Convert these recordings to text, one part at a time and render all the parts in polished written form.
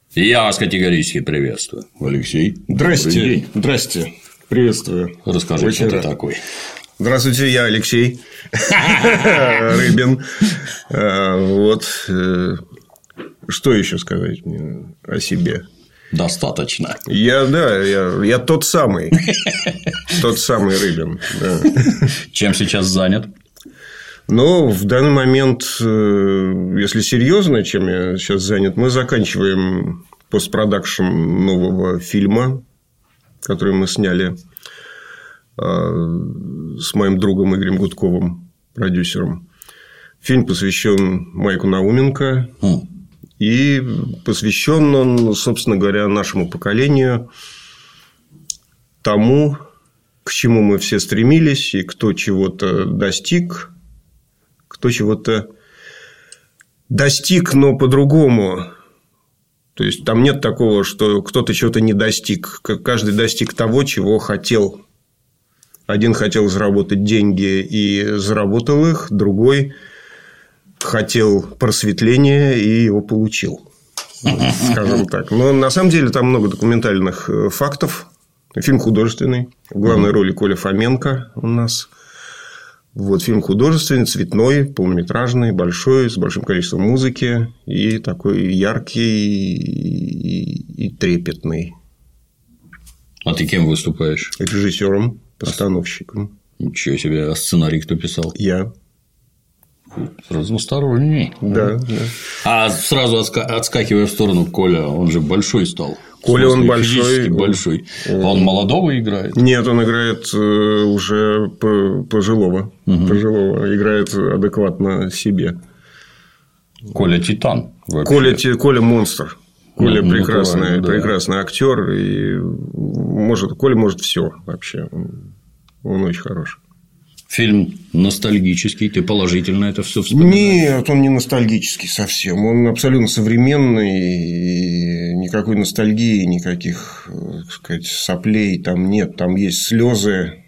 Я вас категорически приветствую. Алексей. Здрасте. Здрасте. Приветствую. Расскажи, кто ты такой. Здравствуйте, я Алексей Рыбин. Вот. Что еще сказать мне о себе? Достаточно. Я тот самый. Тот самый Рыбин. Да. Чем сейчас занят? Ну, в данный момент, если серьезно, чем я сейчас занят, мы заканчиваем постпродакшн нового фильма, который мы сняли с моим другом Игорем Гудковым, продюсером. Фильм посвящен Майку Науменко. И посвящен он, собственно говоря, нашему поколению, тому, к чему мы все стремились, и кто чего-то достиг, но по-другому. То есть, там нет такого, что кто-то чего-то не достиг. Каждый достиг того, чего хотел. Один хотел заработать деньги и заработал их, другой хотел просветления и его получил. Скажем так. Но на самом деле там много документальных фактов. Фильм художественный. В главной роли Коля Фоменко у нас. Вот, фильм художественный, цветной, полнометражный, большой, с большим количеством музыки. И такой яркий и трепетный. А ты кем выступаешь? Режиссером, постановщиком. Ничего себе. А сценарий кто писал? Я. Разносторонний. Да. А сразу отскакивая в сторону, Коля, он же большой стал. Коля, он большой. Он молодого играет? Нет, он играет уже пожилого. Играет адекватно себе. Коля Титан. Коля монстр. Коля прекрасный актер. И Коля может все вообще. Он очень хороший. Фильм ностальгический, ты положительно это все вспоминаешь? Нет, он не ностальгический совсем. Он абсолютно современный. И никакой ностальгии, никаких, так сказать, соплей там нет. Там есть слезы,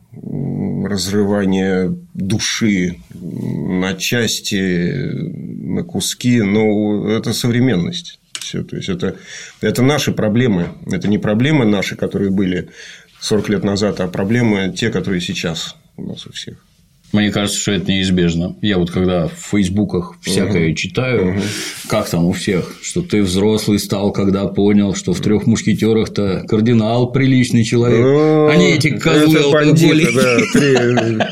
разрывание души на части, на куски. Но это современность. Все. То есть, это наши проблемы. Это не проблемы наши, которые были 40 лет назад, а проблемы те, которые сейчас у нас у всех. Мне кажется, что это неизбежно. Я вот когда в фейсбуках всякое читаю, как там у всех, что ты взрослый стал, когда понял, что в «Трех мушкетерах»-то кардинал приличный человек, а не эти козлы алкоголики.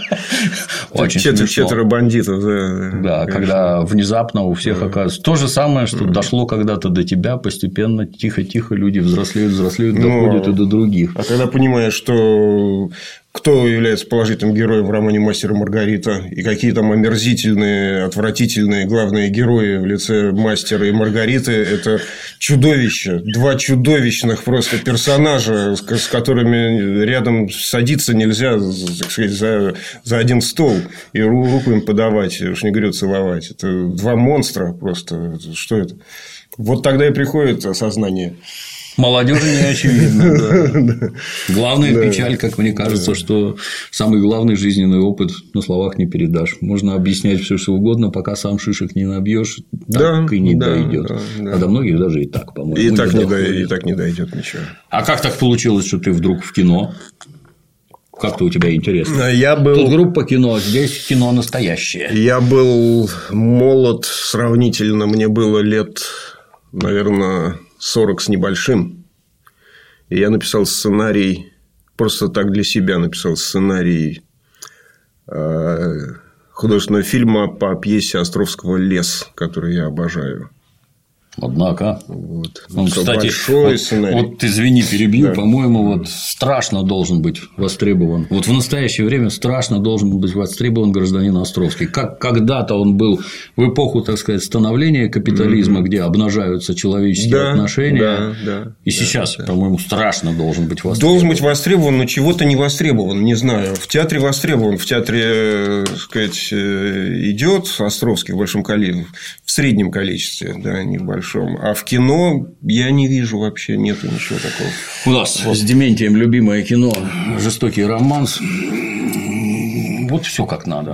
Четверо бандитов. Да, когда внезапно у всех оказывается. То же самое, что дошло когда-то до тебя, постепенно, тихо-тихо люди взрослеют, доходят и до других. А когда понимаешь, что кто является положительным героем в романе «Мастер и Маргарита», и какие там омерзительные, отвратительные главные герои в лице Мастера и Маргариты – это чудовища, два чудовищных просто персонажа, с которыми рядом садиться нельзя, так сказать, за один стол и руку им подавать, уж не говорю целовать. Это два монстра просто. Что это? Вот тогда и приходит осознание. Молодежи не очевидно. Главная печаль, как мне кажется, что самый главный жизненный опыт на словах не передашь. Можно объяснять все, что угодно, пока сам шишек не набьешь, так и не дойдет. А до многих даже и так, по-моему. И так не дойдет ничего. А как так получилось, что ты вдруг в кино? Как-то у тебя интересно. Тут группа кино, здесь кино настоящее. Я был молод сравнительно. Мне было лет, наверное, 40 с небольшим. И я написал сценарий, просто так для себя написал сценарий художественного фильма по пьесе Островского «Лес», который я обожаю. Однако, вот. Кстати, вот извини, перебью, по-моему, вот страшно должен быть востребован. Вот в настоящее время страшно должен быть востребован гражданин Островский. Как когда-то он был в эпоху, так сказать, становления капитализма, где обнажаются человеческие отношения. И сейчас, по-моему, страшно должен быть востребован. Должен быть востребован, но чего-то не востребован, не знаю. В театре востребован, в театре, так сказать, идет Островский в большом количестве, в среднем количестве, да, не в большом. А в кино я не вижу вообще, нету ничего такого. У нас с Дементием любимое кино «Жестокий романс». Вот все как надо.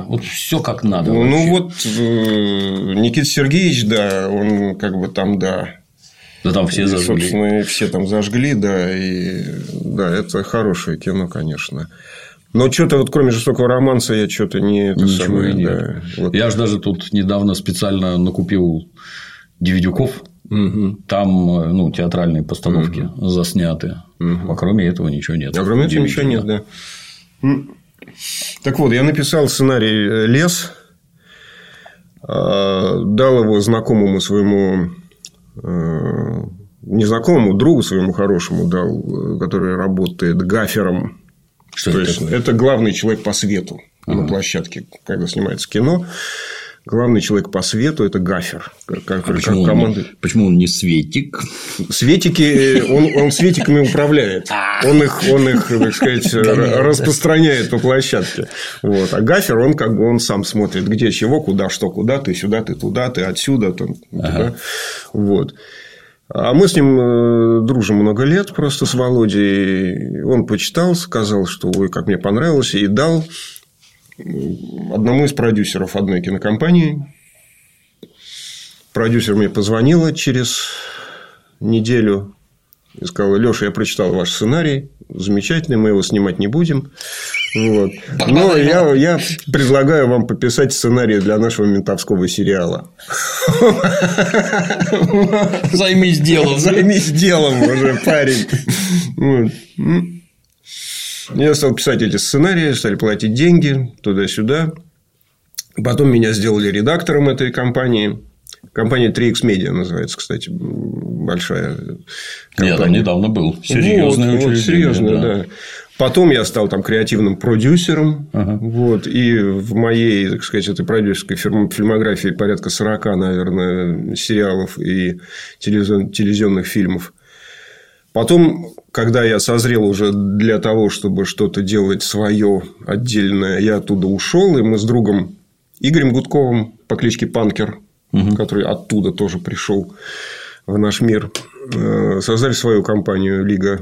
Ну, вот Никита Сергеевич, да, он как бы там, да. Да, там все зажгли. Собственно, все там зажгли, да. И да, это хорошее кино, конечно. Но что-то вот кроме «Жестокого романса» я что-то не... Ничего и нет. Да, вот. Я же даже тут недавно специально накупил DVD-ков. Угу. Там театральные постановки засняты. Угу. А кроме этого ничего нет. А кроме этого ничего нет, да. Так вот, я написал сценарий «Лес», дал его знакомому своему, незнакомому другу своему хорошему дал, который работает гафером. Что То это есть, такое? Это главный человек по свету на площадке, когда снимается кино. Главный человек по свету – это гафер. Почему он не светик? Светики, он светиками управляет. Он их, так сказать, распространяет по площадке. Вот. А гафер, он сам смотрит, где чего, куда, что, куда, ты сюда, ты туда, ты отсюда. Туда. Вот. А мы с ним дружим много лет просто с Володей. Он почитал, сказал, что ой, как мне понравилось, и дал одному из продюсеров одной кинокомпании. Продюсер мне позвонила через неделю и сказала: Леша, я прочитал ваш сценарий, замечательный, мы его снимать не будем. Вот. Но я предлагаю вам пописать сценарий для нашего ментовского сериала. Займись делом. Займись делом уже, парень. Я стал писать эти сценарии, стали платить деньги туда-сюда. Потом меня сделали редактором этой компании. Компания 3X Media называется, кстати, большая компания. Я там недавно был. Серьезная вот, серьезная, да. Потом я стал там креативным продюсером. Вот, и в моей, так сказать, этой продюсерской фильмографии порядка 40, наверное, сериалов и телевизионных фильмов. Потом, когда я созрел уже для того, чтобы что-то делать свое отдельное, я оттуда ушел, и мы с другом Игорем Гудковым по кличке Панкер, который оттуда тоже пришел в наш мир, создали свою компанию Лига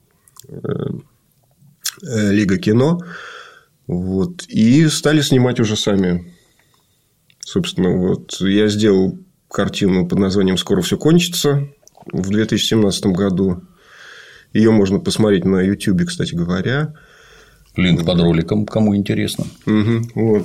кино. Вот, и стали снимать уже сами. Собственно, вот я сделал картину под названием «Скоро все кончится» в 2017 году. Ее можно посмотреть на YouTube, кстати говоря. Линк под роликом, кому интересно. Вот.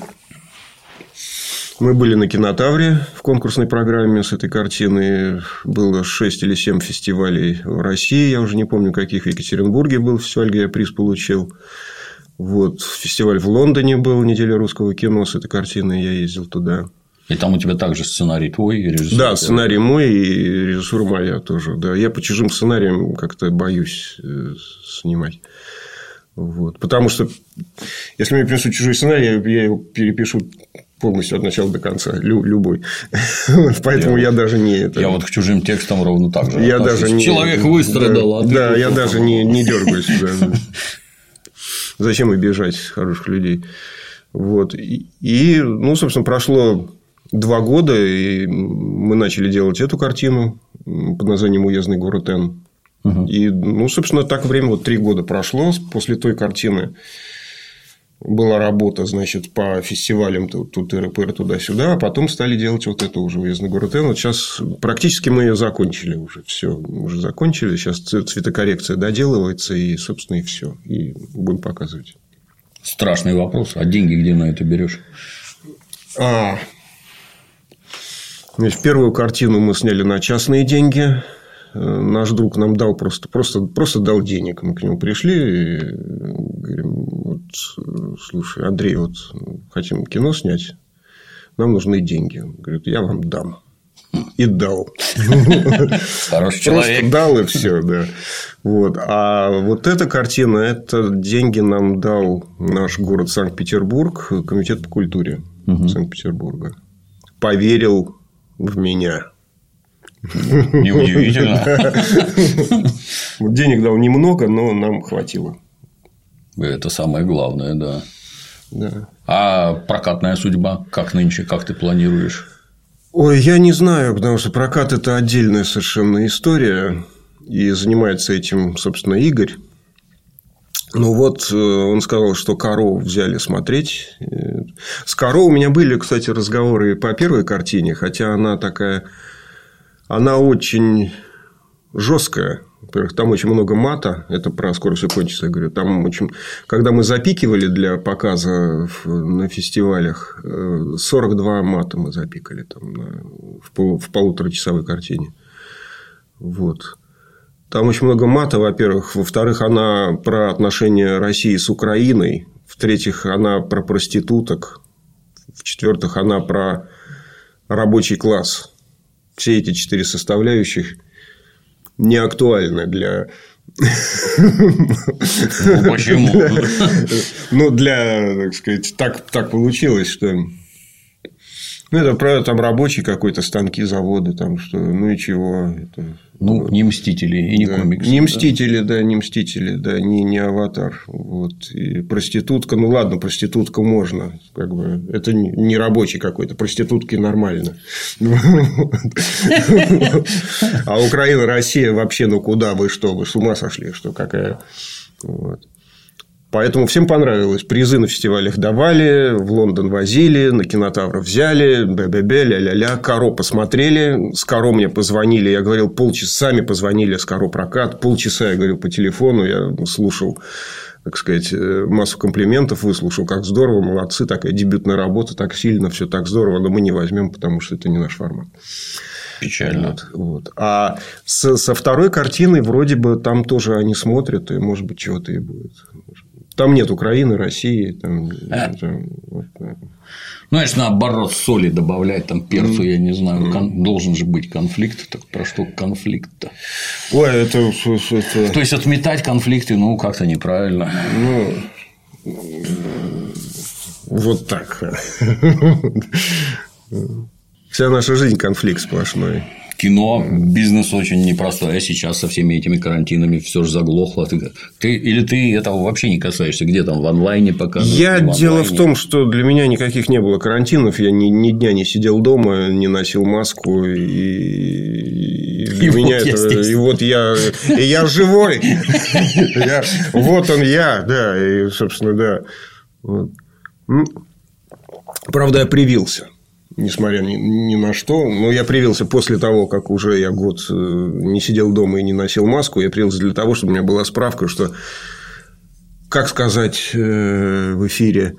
Мы были на Кинотавре в конкурсной программе с этой картиной. Было 6 или 7 фестивалей в России. Я уже не помню, каких. В Екатеринбурге был фестиваль, где я приз получил. Вот. Фестиваль в Лондоне был, неделя русского кино с этой картиной. Я ездил туда. И там у тебя также сценарий твой и режиссура? Да, сценарий мой и режиссура моя тоже. Да. Я по чужим сценариям как-то боюсь снимать. Вот. Потому что, если мне принесут чужой сценарий, я его перепишу полностью от начала до конца. Любой. Поэтому я даже не... Я вот к чужим текстам ровно так же. Я даже не... Человек выстрадал. Да, я даже не дергаюсь. Зачем обижать хороших людей? Вот. И, собственно, прошло 2 года, и мы начали делать эту картину под названием «Уездный город Н». И, собственно, так время, вот 3 года прошло после той картины. Была работа, значит, по фестивалям тут ИРПР туда-сюда, а потом стали делать вот это уже «Уездный город Н». Вот сейчас практически мы ее закончили уже. Все, уже закончили. Сейчас цветокоррекция доделывается, и, собственно, и все. И будем показывать. Страшный вопрос. А деньги где на это берешь? Значит, первую картину мы сняли на частные деньги. Наш друг нам дал просто дал денег. Мы к нему пришли и говорим: вот, слушай, Андрей, вот хотим кино снять, нам нужны деньги. Он говорит: я вам дам. И дал. Хороший человек. Просто дал, и все, да. Вот. А вот эта картина, это деньги нам дал наш город Санкт-Петербург, комитет по культуре Санкт-Петербурга. Поверил в меня. Неудивительно. Денег дал немного, но нам хватило. Это самое главное, да. Да. А прокатная судьба как нынче, как ты планируешь? Ой, я не знаю, потому что прокат – это отдельная совершенно история, и занимается этим, собственно, Игорь. Ну, вот он сказал, что «Каро» взяли смотреть. С «Каро» у меня были, кстати, разговоры по первой картине, хотя она такая… Она очень жесткая. Во-первых, там очень много мата. Это про «Скоро все кончится». Я говорю, там очень... Когда мы запикивали для показа на фестивалях, 42 мата мы запикали там в полуторачасовой картине. Вот. Там очень много мата, во-первых. Во-вторых, она про отношения России с Украиной. В-третьих, она про проституток. В-четвертых, она про рабочий класс. Все эти 4 составляющих не актуальны для... Почему? Ну, для, так сказать, так получилось, что... Ну, это правда, там рабочий какой-то, станки, заводы, там что, ну и чего. Это... Ну, не «Мстители» и не комиксы. Не «Мстители», да, не «Мстители», да, не «Аватар». Вот. И проститутка, ну ладно, проститутка можно, как бы, это не рабочий какой-то, проститутки нормально. А Украина, Россия вообще, ну куда вы что, вы с ума сошли, что какая. Вот. Поэтому всем понравилось. Призы на фестивалях давали, в Лондон возили, на Кинотавр взяли, ля-ля-ля. «Каро» посмотрели. С «Каро» мне позвонили. Я говорил, полчаса сами позвонили с «Каро» прокат. Полчаса я говорил по телефону. Я слушал, так сказать, массу комплиментов выслушал. Как здорово, молодцы. Такая дебютная работа. Так сильно, все так здорово. Но мы не возьмем, потому что это не наш формат. Печально. Вот. А со второй картиной вроде бы там тоже они смотрят. И, может быть, чего-то и будет. Там нет Украины, России. Там, вот, да. Ну, знаешь, наоборот, соли добавлять, там перцу, я не знаю. Должен же быть конфликт. Так про что конфликт-то? Ой, это... То есть, отметать конфликты, ну, как-то неправильно. Ну, вот так. Вся наша жизнь конфликт сплошной. Кино, бизнес очень непростой, а сейчас со всеми этими карантинами все же заглохло. Ты этого вообще не касаешься, где там в онлайне показывают? Дело в том, что для меня никаких не было карантинов, я ни дня не сидел дома, не носил маску, и для меня вот это... И вот я живой, вот он я, да, и, собственно, да. Правда, я привился. Несмотря ни на что. Но я привился после того, как уже я год не сидел дома и не носил маску. Я привился для того, чтобы у меня была справка, что, как сказать в эфире,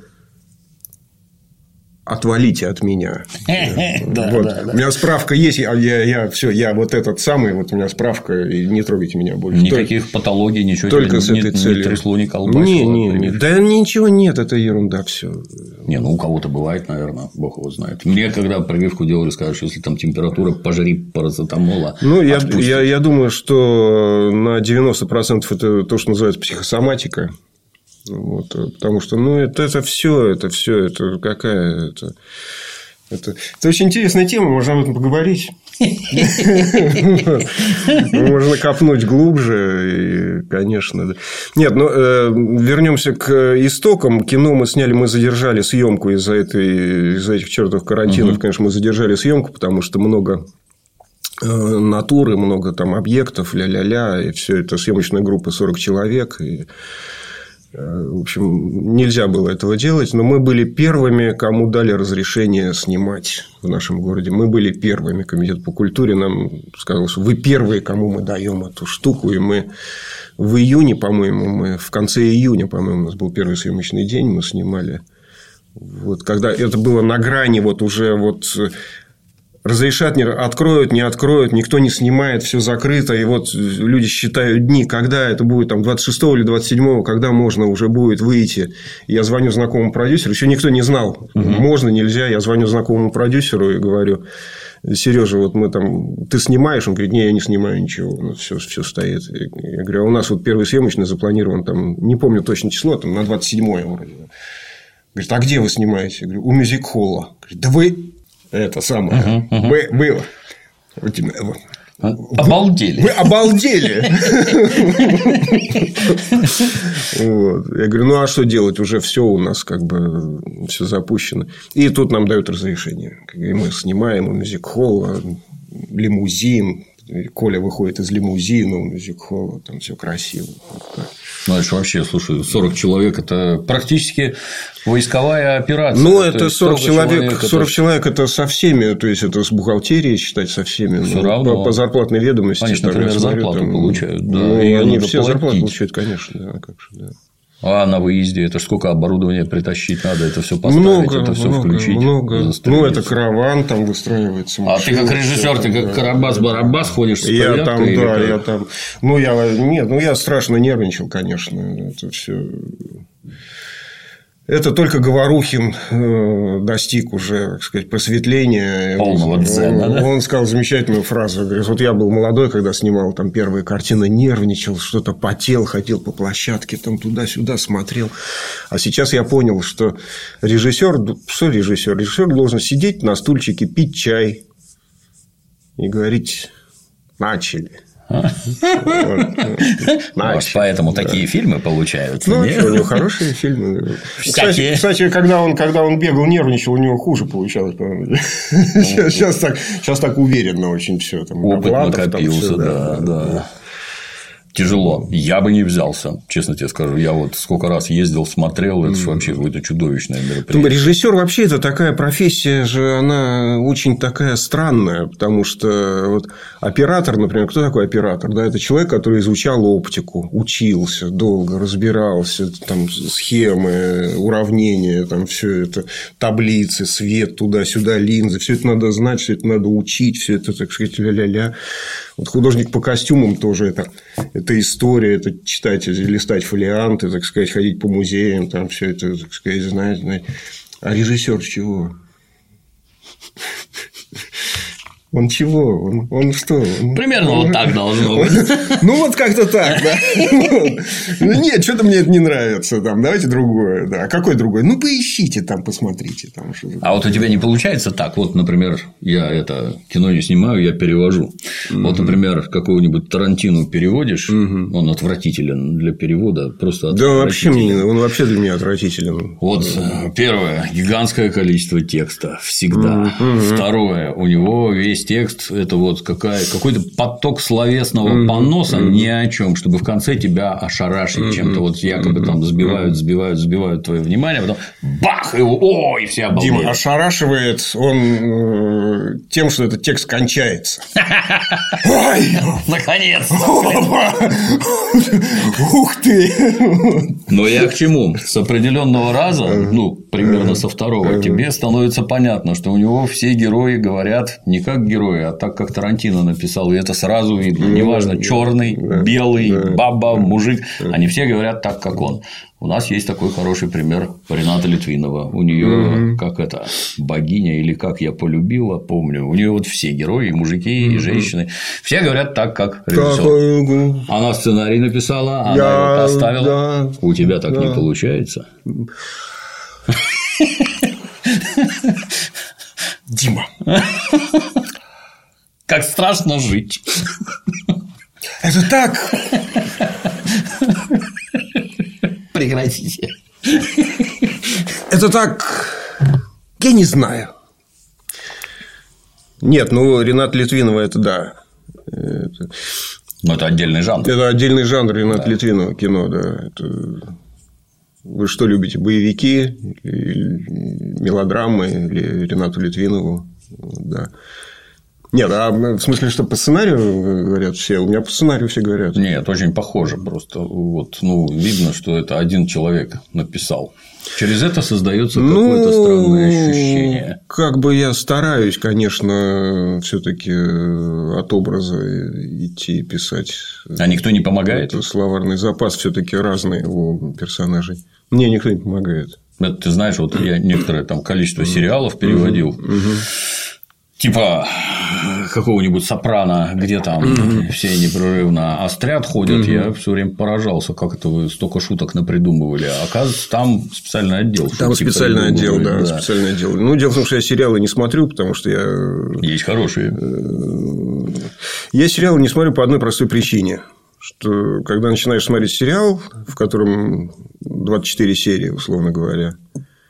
отвалите от меня. У меня справка есть, я вот этот самый, вот у меня справка, и не трогайте меня больше. Никаких патологий, ничего только с этой целью. Не трясло, не колбасило. Да ничего нет, это ерунда все. Не, ну у кого-то бывает, наверное, бог его знает. Мне когда прививку делали, сказали, что если там температура, пожри парацетамола. Ну, я думаю, что на 90% это то, что называется психосоматика. Вот, потому что, ну, это все, это какая это очень интересная тема, можно об этом поговорить. Можно копнуть глубже, и, конечно. Нет, но вернемся к истокам. Кино мы сняли, мы задержали съемку из-за этих чертовых карантинов. Конечно, мы задержали съемку, потому что много натуры, много там объектов, ля-ля-ля, и все это съемочная группа 40 человек. И... В общем, нельзя было этого делать, но мы были первыми, кому дали разрешение снимать в нашем городе. Мы были первыми. Комитет по культуре нам сказал, что вы первые, кому мы даем эту штуку. И мы в июне, по-моему, в конце июня, по-моему, у нас был первый съемочный день, мы снимали. Вот, когда это было на грани, вот уже вот разрешат, откроют, не откроют, никто не снимает, все закрыто. И вот люди считают дни, когда это будет, там, 26 или 27, когда можно уже будет выйти. Я звоню знакомому продюсеру, еще никто не знал, можно, нельзя. Я звоню знакомому продюсеру и говорю: Сережа, вот мы там, ты снимаешь? Он говорит: не, я не снимаю ничего, ну, все стоит. Я говорю: а у нас вот первый съемочный запланирован, там, не помню точно число, там, на 27-е вроде. Говорит: а где вы снимаете? Я говорю: у мюзик-холла. Говорит: да вы... Это самое. Было. Обалдели. Вы обалдели. Вот. Я говорю: ну, а что делать? Уже все у нас как бы все запущено. И тут нам дают разрешение. И мы снимаем мюзик-холл, лимузин. Коля выходит из лимузина, мюзик-холла, там все красиво. Ну, это же вообще, слушай, 40 человек – это практически войсковая операция. Ну, это 40 человек – это со всеми, то есть, это с бухгалтерией считать со всеми. Все равно. По зарплатной ведомости. Они, например, зарплату получают. Да, ну, они все зарплату получают, конечно. Да, как же, да. А на выезде это ж сколько оборудования притащить надо, это все поставить, это все включить. Много. Ну, это караван там выстраивается. А ты как режиссер, ты как Карабас-Барабас ходишь с я там, да, я там. Ну, я страшно нервничал, конечно. Это все. Это только Говорухин достиг уже, так сказать, просветления. Полного дзена, да? Он сказал замечательную фразу. Говорит, вот я был молодой, когда снимал там первые картины, нервничал, что-то потел, ходил по площадке, там туда-сюда смотрел. А сейчас я понял, что режиссер, что режиссер? Режиссер должен сидеть на стульчике, пить чай и говорить: начали. Поэтому такие фильмы получаются. Ну, у него хорошие фильмы. Кстати, когда он бегал, нервничал, у него хуже получалось. Сейчас так уверенно очень все. Опыт накопился, да. Тяжело. Я бы не взялся, честно тебе скажу. Я вот сколько раз ездил, смотрел, это же вообще какое-то чудовищное мероприятие. Режиссер вообще это такая профессия же, она очень такая странная, потому что вот оператор, например, кто такой оператор? Да, это человек, который изучал оптику, учился долго, разбирался, там схемы, уравнения, там все это, таблицы, свет туда-сюда, линзы, все это надо знать, все это надо учить, все это, так сказать, ля-ля-ля. Вот художник по костюмам тоже это история, это читать, листать фолианты, так сказать, ходить по музеям, там все это, так сказать, знать. А режиссер чего? Он чего? Он что? Примерно вот так должно быть. Ну, вот как-то так, да. Нет, что-то мне это не нравится. Давайте другое. А какое другое? Ну, поищите там, посмотрите. А вот у тебя не получается так? Вот, например, я это кино не снимаю, я перевожу. Вот, например, какого-нибудь Тарантино переводишь, он отвратителен для перевода. Просто да, вообще он вообще для меня отвратителен. Вот первое, гигантское количество текста всегда. Второе, у него весь текст – это вот какой-то поток словесного поноса ни о чем, чтобы в конце тебя ошарашить чем-то. Вот якобы там сбивают твое внимание, а потом бах! И все обалдеют. Дима, ошарашивает он тем, что этот текст кончается. Ой! Наконец-то! Ух ты! Но я к чему? С определенного раза, примерно со второго, тебе становится понятно, что у него все герои говорят не как герои, а так, как Тарантино написал. И это сразу видно. Неважно, черный, белый, баба, мужик. Они все говорят так, как он. У нас есть такой хороший пример Рената Литвинова. У нее богиня или как я полюбила, помню. У нее вот все герои, и мужики, и женщины. Все говорят так, как режиссер. Она сценарий написала, она его поставила. Да, у тебя так не получается. Дима. Как страшно жить. Это так. Прекратите. Это так. Я не знаю. Нет, Рената Литвинова это да. Но это отдельный жанр. Это отдельный жанр Рената Литвинова кино, да. Вы что любите? Боевики, мелодрамы или Ренату Литвинову? Да. Нет, в смысле, что по сценарию говорят все? У меня по сценарию все говорят. Нет, очень похоже просто. Видно, что это один человек написал. Через это создается какое-то странное ощущение. Как бы я стараюсь, конечно, все-таки от образа идти писать. А никто не помогает? Словарный запас все-таки разный у персонажей. Мне никто не помогает. Это ты знаешь, вот я некоторое там количество сериалов переводил. Типа какого-нибудь «Сопрано», где там все непрерывно острят ходят, я все время поражался, как это вы столько шуток напридумывали. Оказывается, там специальный отдел. Там специальный отдел, да, специальный отдел. Дело в том, что я сериалы не смотрю, потому что я… Есть хорошие. Я сериалы не смотрю по одной простой причине. Что когда начинаешь смотреть сериал, в котором 24 серии, условно говоря,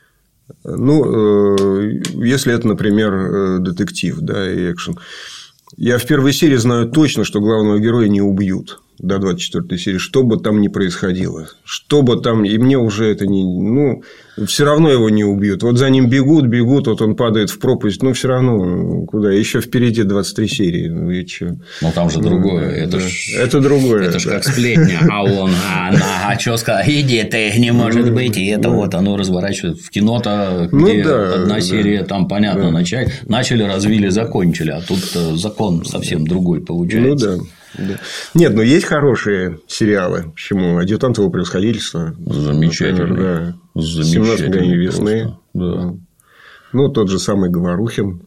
если это, например, детектив, да, и экшен, Я в первой серии знаю точно, что главного героя не убьют до 24 серии, что бы там ни происходило. Что бы там... И мне уже это не... Ну, все равно его не убьют. Вот за ним бегут, вот он падает в пропасть. Но все равно куда? Еще впереди 23 серии. Ну, и что? Но там же другое. Это другое. Это же как сплетня. А он, что сказал? Иди ты, не может быть. И это вот оно разворачивает. В кино-то, где одна серия, там понятно, начали, развили, закончили. А тут закон совсем другой получается. Ну да. Да. Нет, но есть хорошие сериалы. Почему? «Адъютант его превосходительства». Замечательный. Да. 17 мгновений весны. Да. Ну, тот же самый Говорухин.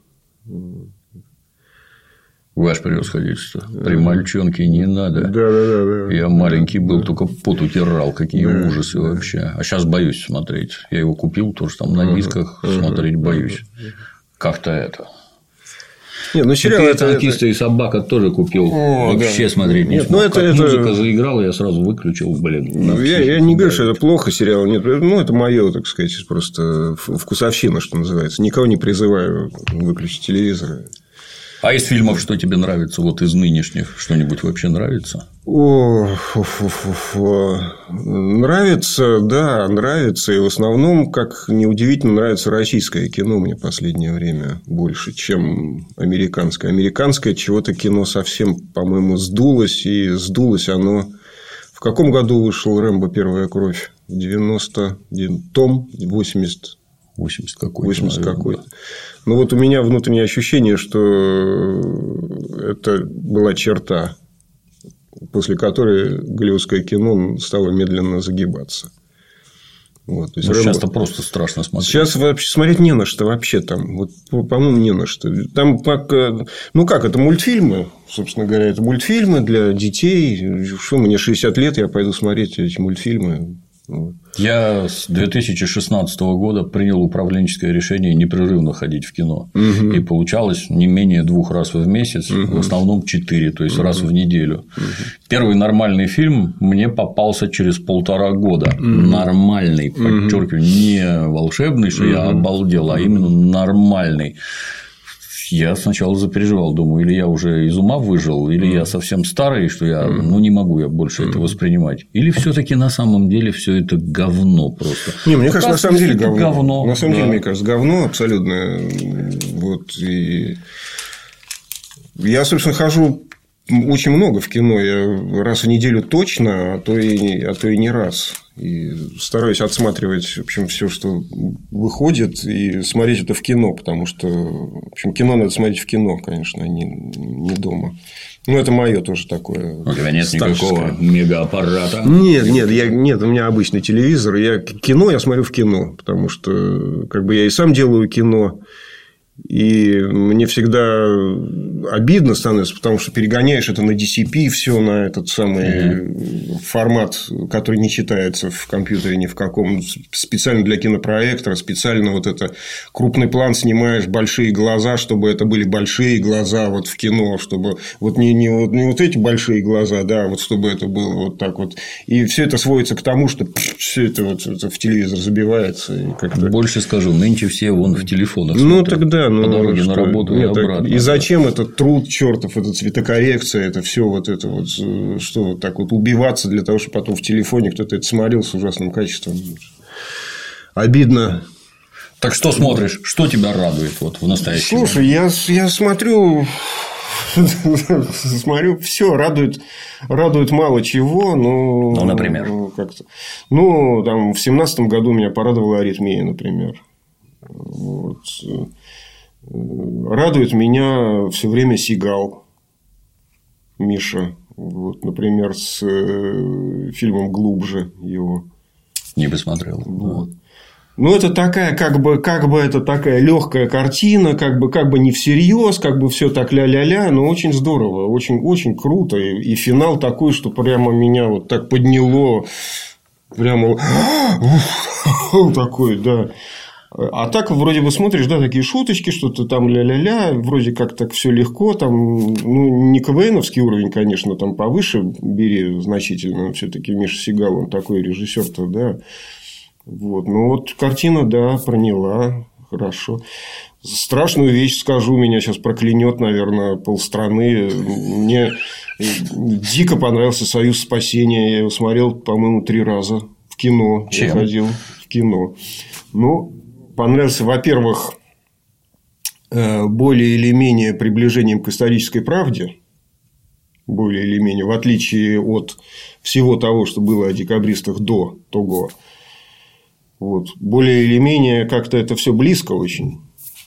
Ваше превосходительство. При мальчонке не надо. Да. Я маленький был, только пот утирал. Какие ужасы вообще. А сейчас боюсь смотреть. Я его купил тоже там на дисках. Смотреть боюсь. Как-то это. Нет, ну сериал «Танкиста и собака» тоже купил. Вообще смотреть не смог. Музыка заиграла, я сразу выключил. Я не говорю, что это плохо сериал. Нет, ну, это мое, так сказать, просто вкусовщина, что называется. Никого не призываю выключить телевизор. А из фильмов что тебе нравится? Вот из нынешних что-нибудь вообще нравится? Нравится, да, нравится. И в основном, как неудивительно, нравится российское кино мне в последнее время больше, чем американское. Американское чего-то кино совсем, по-моему, сдулось. И сдулось оно... В каком году вышел «Рэмбо. Первая кровь»? В 90... Том 80... 80 какой-то. 80 какой-то. Ну, вот у меня внутреннее ощущение, что это была черта, после которой голливудское кино стало медленно загибаться. Вот. То есть сейчас-то просто страшно смотреть. Сейчас вообще смотреть не на что вообще там. Вот, по-моему, не на что. Там ну как, это мультфильмы, собственно говоря, это мультфильмы для детей. Что мне 60 лет, я пойду смотреть эти мультфильмы. Я с 2016 года принял управленческое решение непрерывно ходить в кино. И получалось не менее 2 раз в месяц, в основном 4, то есть раз в неделю. Первый нормальный фильм мне попался через 1,5 года. Нормальный, подчеркиваю, не волшебный, что я обалдел, а именно нормальный. Я сначала запереживал, думаю, или я уже из ума выжил, или я совсем старый, что я не могу я больше это воспринимать. Или все-таки на самом деле все это говно просто. Не, мне кажется, на самом деле говно. На самом деле, мне кажется, говно абсолютно. Вот и я, собственно, хожу очень много в кино. Я раз в неделю точно, а то и не раз. И стараюсь отсматривать, в общем, все, что выходит, и смотреть это в кино, потому что, в общем, кино надо смотреть в кино, конечно, а не дома. Ну, это мое тоже такое. У тебя нет никакого мегааппарата? Нет, у меня обычный телевизор. Кино я смотрю в кино, потому что я и сам делаю кино. И мне всегда обидно становится, потому что перегоняешь это на DCP, все на этот самый формат, который не читается в компьютере ни в каком. Специально для кинопроектора, специально вот это крупный план снимаешь, большие глаза, чтобы это были большие глаза вот в кино, чтобы вот не вот эти большие глаза, да, вот чтобы это было вот так вот. И все это сводится к тому, что все это вот в телевизор забивается. И как-то... Больше скажу, нынче все вон в телефонах смотрят. Ну, тогда по дороге на работу и обратно. И зачем этот труд чертов, эта цветокоррекция, это все вот это вот, что вот так вот убиваться для того, чтобы потом в телефоне кто-то это смотрел с ужасным качеством. Обидно. Так что смотришь? Что тебя радует вот в настоящем? Слушай, я смотрю все, радует мало чего, но... Ну, например? Как-то. Ну, там, в 2017 году меня порадовала «Аритмия», например. Вот. Радует меня все время Сигал, Миша. Вот, например, с фильмом «Глубже» его. Не посмотрел. Вот. Ну, это такая, как бы это такая легкая картина, как бы не всерьез, все так ля-ля-ля, но очень здорово, очень, очень круто. И финал такой, что прямо меня вот так подняло, прямо такой, да. А так, вроде бы смотришь, да, такие шуточки, что-то там ля-ля-ля, вроде как так все легко, там, ну, не КВНовский уровень, конечно, там повыше бери значительно, все-таки Миша Сигал, он такой режиссер-то, да. Вот. Ну, вот картина, да, проняла, хорошо. страшную вещь скажу, меня сейчас проклянет, наверное, полстраны. Мне дико понравился «Союз спасения». Я его смотрел, по-моему, 3 раза в кино. Чем? Я ходил в кино. Ну, понравился, во-первых, более или менее приближением к исторической правде. Более или менее, в отличие от всего того, что было о декабристах до того. Вот. Более или менее как-то это все близко очень.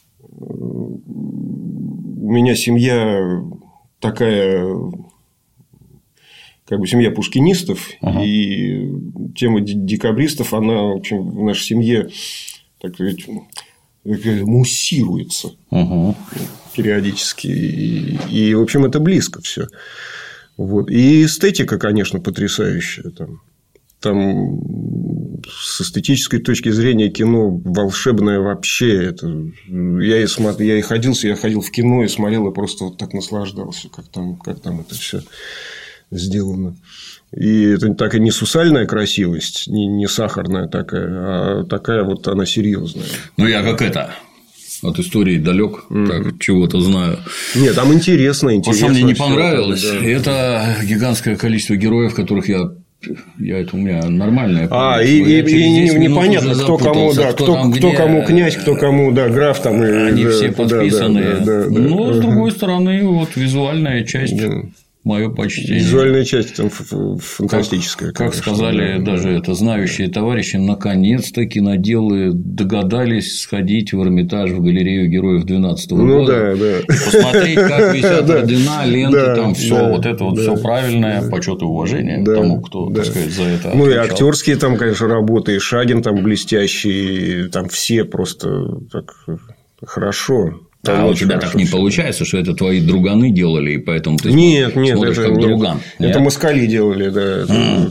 У меня семья такая, как бы семья пушкинистов, и тема декабристов, она, в общем, в нашей семье, так сказать, муссируется периодически. И, в общем, это близко все. Вот. И эстетика, конечно, потрясающая. Там с эстетической точки зрения кино волшебное вообще. Я ходил в кино и смотрел, и просто вот так наслаждался, как там это все сделано. И это такая не сусальная красивость, не сахарная такая, а такая вот она серьезная. Ну, я как от истории далек, так чего-то знаю. Нет, там интересно. Что мне не понравилось, это гигантское количество героев, которых это у меня нормальная память. И непонятно, кто кому, кто кому князь, кто кому, граф там. Они все подписаны. Но, с другой стороны, вот визуальная часть. Мое почтение. Визуальная часть там фантастическая. Как сказали даже знающие товарищи, наконец-то киноделы догадались сходить в Эрмитаж, в галерею героев 12 года. И посмотреть, как висят ордена, ленты, там все вот это вот все правильное, почет и уважение тому, кто, так сказать, за это. Ну и актерские там, конечно, работы, и Шагин там блестящий, там все просто так хорошо. А у тебя так не получается, что это твои друганы делали, и поэтому ты смотришь как друган. Это москали делали, да.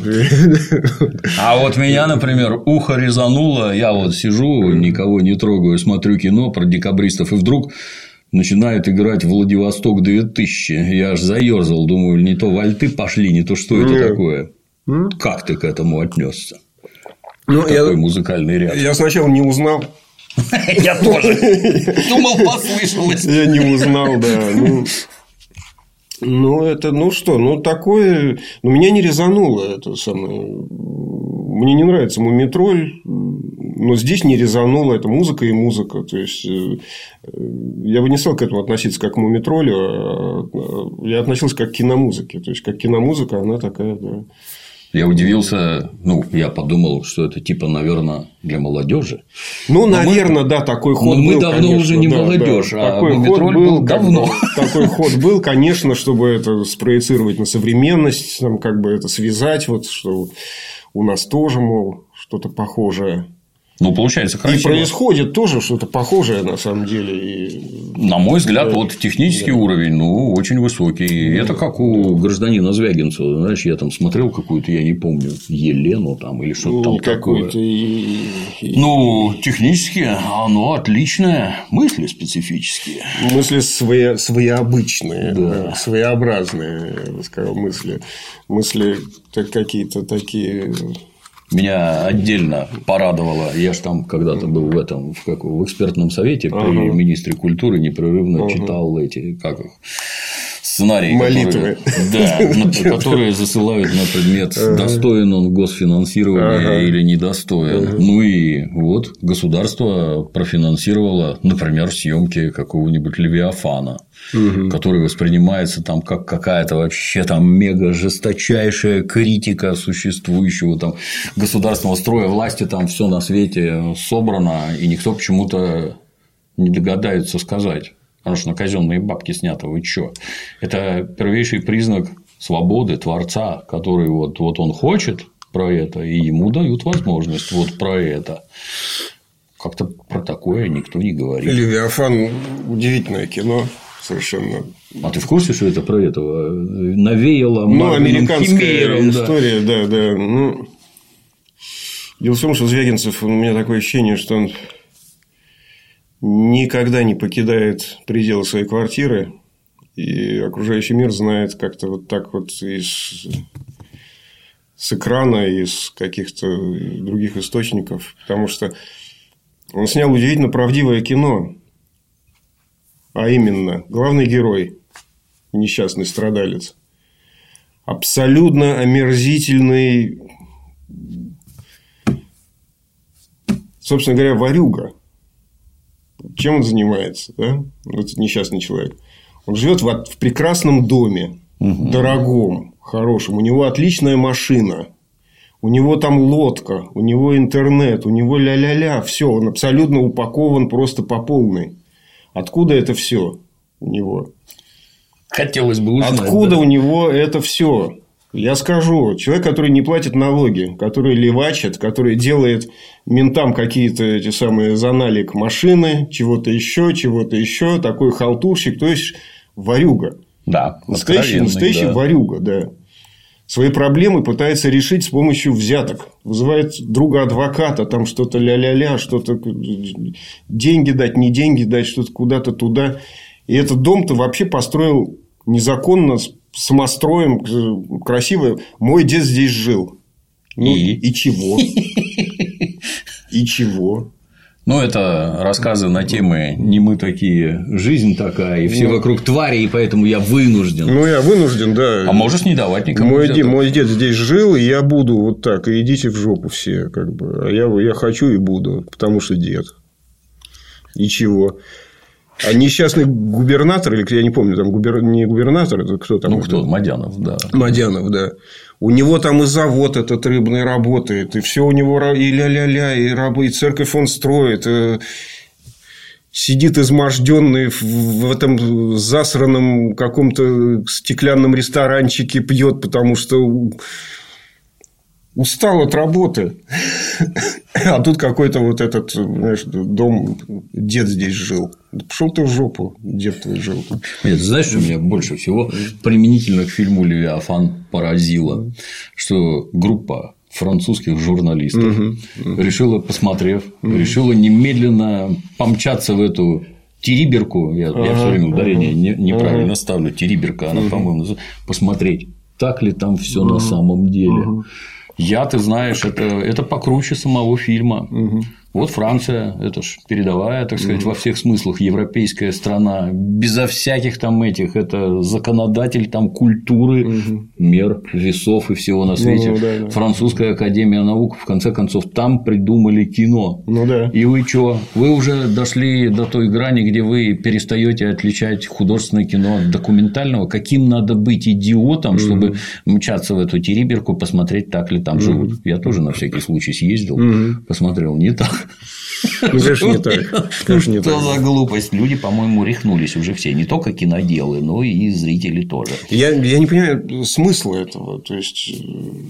А вот меня, например, ухо резануло, я вот сижу, никого не трогаю, смотрю кино про декабристов, и вдруг начинает играть «Владивосток 2000». Я аж заерзал, думаю, не то вальты пошли, не то что это такое. Как ты к этому отнесся? Такой музыкальный ряд. Я сначала не узнал. Я тоже. Думал, послышалось. Я не узнал, да. Такое. Меня не резануло это самое. Мне не нравится «Мумитроль», но здесь не резануло. Это музыка и музыка. То есть, я бы не стал к этому относиться как к «Мумитролю», а я относился как к киномузыке. То есть, как киномузыка, она такая, да. Я удивился, я подумал, что это типа, наверное, для молодежи. Наверное, да, такой ход был. Мы давно конечно, уже не молодежь, а такой ход был давно. Такой ход был, конечно, чтобы это спроецировать на современность, там, как бы это связать, вот, что у нас тоже, мол, что-то похожее. Получается красиво. И происходит тоже что-то похожее, на самом деле. На мой взгляд, вот технический уровень, очень высокий. Это как у гражданина Звягинцева. Знаешь, я там смотрел какую-то, я не помню, Елену там или что-то там такое. Технически оно отличное. Мысли специфические. Мысли своеобычные, да. Своеобразные, я бы сказал, мысли. Мысли какие-то такие. Меня отдельно порадовало. Я же там когда-то был в экспертном совете при министре культуры, непрерывно читал эти сценарии, молитвы, которые засылают на предмет, достоин он госфинансирования или недостоин. И вот государство профинансировало, например, съемки какого-нибудь «Левиафана», который воспринимается там как какая-то вообще там мега жесточайшая критика существующего там государственного строя, власти, там все на свете собрано, и никто почему-то не догадается сказать. Потому что на казенные бабки снято, вы чё? Это первейший признак свободы творца, который вот он хочет про это, и ему дают возможность вот про это. Как-то про такое никто не говорит. «Левиафан» – удивительное кино. Совершенно. А ты в курсе, что это про этого? Навеяло американская история, да. Дело в том, что Звягинцев, у меня такое ощущение, что он никогда не покидает пределы своей квартиры, и окружающий мир знает как-то вот так вот с экрана, из каких-то других источников, потому что он снял удивительно правдивое кино. А именно, главный герой, несчастный страдалец, абсолютно омерзительный, собственно говоря, ворюга. Чем он занимается? Да? Этот несчастный человек. Он живет в прекрасном доме, дорогом, хорошем. У него отличная машина. У него там лодка, у него интернет, у него ля-ля-ля. Все, он абсолютно упакован просто по полной. Откуда это все у него? Хотелось бы узнать. Откуда у него это все? Я скажу, человек, который не платит налоги, который левачит, который делает ментам какие-то эти самые заналик машины, чего-то еще, такой халтурщик, то есть ворюга. Да, настоящий да. ворюга, да. Свои проблемы пытается решить с помощью взяток. Вызывает друга адвоката, там что-то ля-ля-ля, что-то деньги дать, не деньги дать, что-то куда-то туда. И этот дом-то вообще построил незаконно, самостроем, красиво. Мой дед здесь жил. Ну, и чего? И чего? Ну, это рассказы на темы «Не мы такие, жизнь такая, и все вокруг твари, и поэтому я вынужден». Ну, я вынужден, да. А можешь не давать никому. Мой дед здесь жил, и я буду вот так. И идите в жопу все, как бы. А я хочу и буду, потому что дед. И чего? А несчастный губернатор, или я не помню, там не губернатор, это кто там? Ну, кто? Мадянов, да. Мадянов, да. У него там и завод этот рыбный работает, и все у него и ля-ля-ля, и церковь он строит, сидит изможденный в этом засранном каком-то стеклянном ресторанчике, пьет, потому что устал от работы. А тут какой-то вот этот, знаешь, дом, дед здесь жил. Пошел ты в жопу, дед твой жил. Нет, знаешь, что меня больше всего применительно к фильму «Левиафан» поразило? Что группа французских журналистов решила, посмотрев, решила немедленно помчаться в эту териберку. Я все время ударение неправильно ставлю. Териберка, она, по-моему, посмотреть, так ли там все на самом деле. Я, ты знаешь, это покруче самого фильма. Вот Франция, это ж передовая, так сказать, во всех смыслах европейская страна, безо всяких там этих, это законодатель там культуры, мер, весов и всего на свете. Французская академия наук, в конце концов, там придумали кино. И вы что? Вы уже дошли до той грани, где вы перестаете отличать художественное кино от документального. Каким надо быть идиотом, чтобы мчаться в эту териберку, посмотреть, так ли там живут? Я тоже на всякий случай съездил, посмотрел, не так. Ну, конечно, не так. Что за глупость? Люди, по-моему, рехнулись уже все. Не только киноделы, но и зрители тоже. Я не понимаю смысла этого. То есть,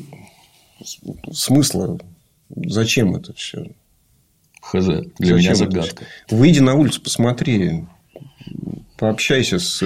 смысла. Зачем это все? Хз. Для меня загадка. Выйди на улицу, посмотри. Пообщайся с...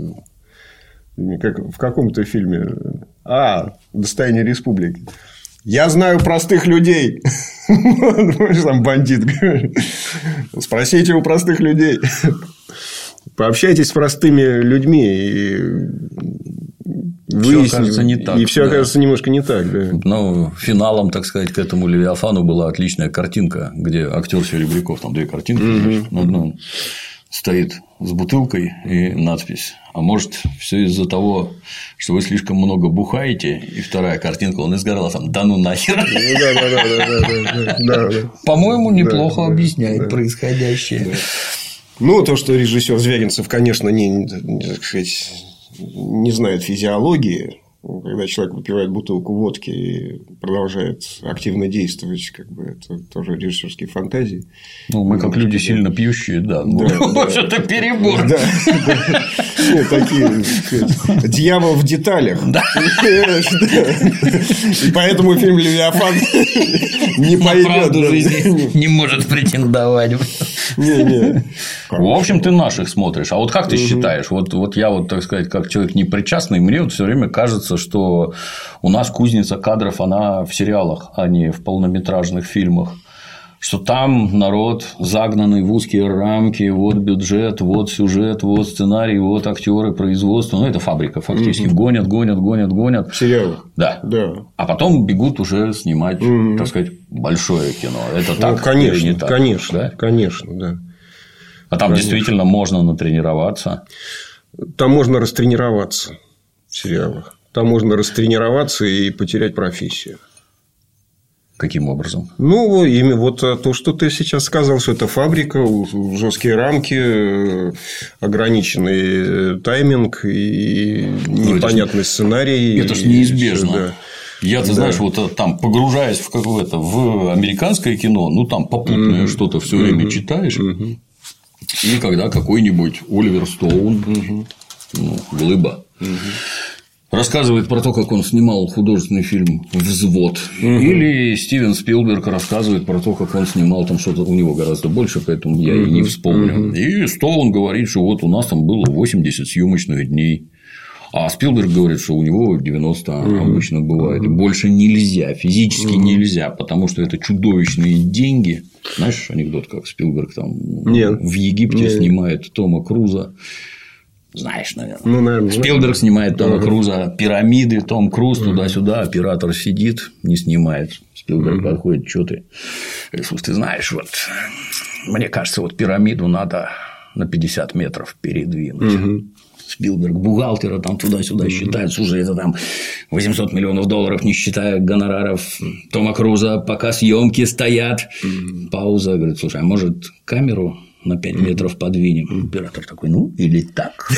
Как в каком-то фильме. «Достояние республики». Я знаю простых людей. Там бандит говорит. Спросите у простых людей. Пообщайтесь с простыми людьми. И все окажется не так. И все окажется немножко не так. Да. Но финалом, так сказать, к этому «Левиафану» была отличная картинка, где актер Серебряков, там две картинки, стоит с бутылкой и надпись. А может, все из-за того, что вы слишком много бухаете, и вторая картинка, он изгорал там, да ну нахер. По-моему, неплохо объясняет происходящее. Ну, то, что режиссер Звягинцев, конечно, не знает физиологии. Когда человек выпивает бутылку водки и продолжает активно действовать, как бы это тоже режиссерские фантазии. Ну, мы как люди сильно пьющие, да. Что-то перебор. Такие, дьявол в деталях. И поэтому фильм «Левиафан» не пойдет. На правду жизни не может претендовать. В общем, ты наших смотришь. А вот как ты считаешь? Вот я, вот, так сказать, как человек непричастный, мне вот все время кажется, что у нас кузница кадров, она в сериалах, а не в полнометражных фильмах. Что там народ загнанный в узкие рамки, вот бюджет, вот сюжет, вот сценарий, вот актеры, производство. Ну, это фабрика фактически. Гонят. В сериалах. Да. А потом бегут уже снимать, так сказать, большое кино. Это так, конечно, или не так? Конечно, да. А там действительно можно натренироваться? Там можно растренироваться в сериалах. Там можно растренироваться и потерять профессию. Каким образом? Ну, вот то, что ты сейчас сказал, что это фабрика, жесткие рамки, ограниченный тайминг и непонятный сценарий. Это ж неизбежно. Да. Я, ты знаешь, вот там погружаясь в американское кино, ну там попутное что-то все время читаешь, и когда какой-нибудь Оливер Стоун, глыба, рассказывает про то, как он снимал художественный фильм «Взвод». Или Стивен Спилберг рассказывает про то, как он снимал там что-то, у него гораздо больше, поэтому я и не вспомню. И Стоун говорит, что вот у нас там было 80 съемочных дней. А Спилберг говорит, что у него 90 обычно бывает. И больше нельзя, физически нельзя, потому что это чудовищные деньги. Знаешь анекдот, как Спилберг там в Египте снимает Тома Круза? Знаешь, наверное. Ну, наверное. Спилберг снимает Тома Круза «Пирамиды», Том Круз туда-сюда, оператор сидит, не снимает. Спилберг подходит, что ты? Слушай, ты знаешь, вот мне кажется, вот пирамиду надо на 50 метров передвинуть. Спилберг бухгалтера там туда-сюда считает. Слушай, это там $800 миллионов, не считая гонораров Тома Круза, пока съемки стоят. Пауза. Говорит, слушай, а может камеру на 5 метров подвинем? Оператор такой, ну, или так.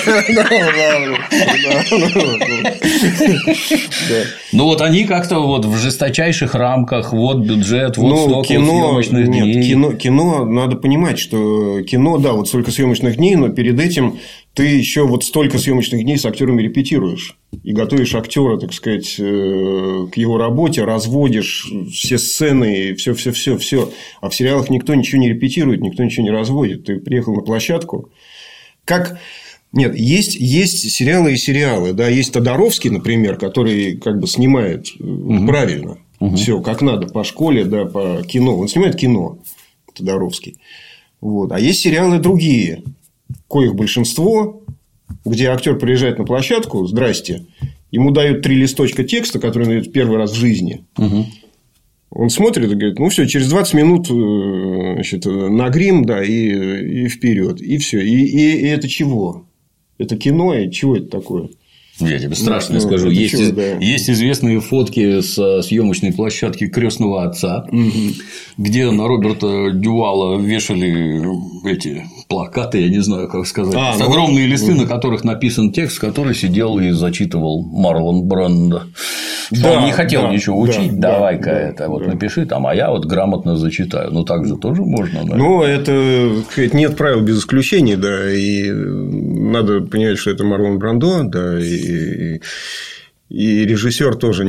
Ну, вот они как-то вот в жесточайших рамках, вот бюджет, вот столько съемочных дней. Кино, надо понимать, что кино, да, вот столько съемочных дней, но перед этим ты еще вот столько съемочных дней с актерами репетируешь и готовишь актера, так сказать, к его работе, разводишь все сцены, все. А в сериалах никто ничего не репетирует, никто ничего не разводит. Ты приехал на площадку. Нет, есть сериалы и сериалы. Да, есть Тодоровский, например, который как бы снимает правильно. Все как надо по школе, да, по кино. Он снимает кино, Тодоровский. Вот. А есть сериалы другие, коих большинство, где актер приезжает на площадку, здрасте, ему дают 3 листочка текста, который он дает первый раз в жизни. Он смотрит и говорит, ну все, через 20 минут, значит, на грим, да, и вперед, и все. И это чего? Это кино, и чего это такое? Я тебе страшно скажу. Есть известные фотки со съемочной площадки «Крестного отца», где на Роберта Дювала вешали эти плакаты, я не знаю, как сказать, огромные листы, на которых написан текст, который сидел и зачитывал Марлон Брандо. Он не хотел ничего учить, давай-ка это вот напиши там, а я вот грамотно зачитаю. Ну, так же тоже можно. Ну, это, сказать, нет правил без исключений, да, и надо понимать, что это Марлон Брандо, да, и режиссер тоже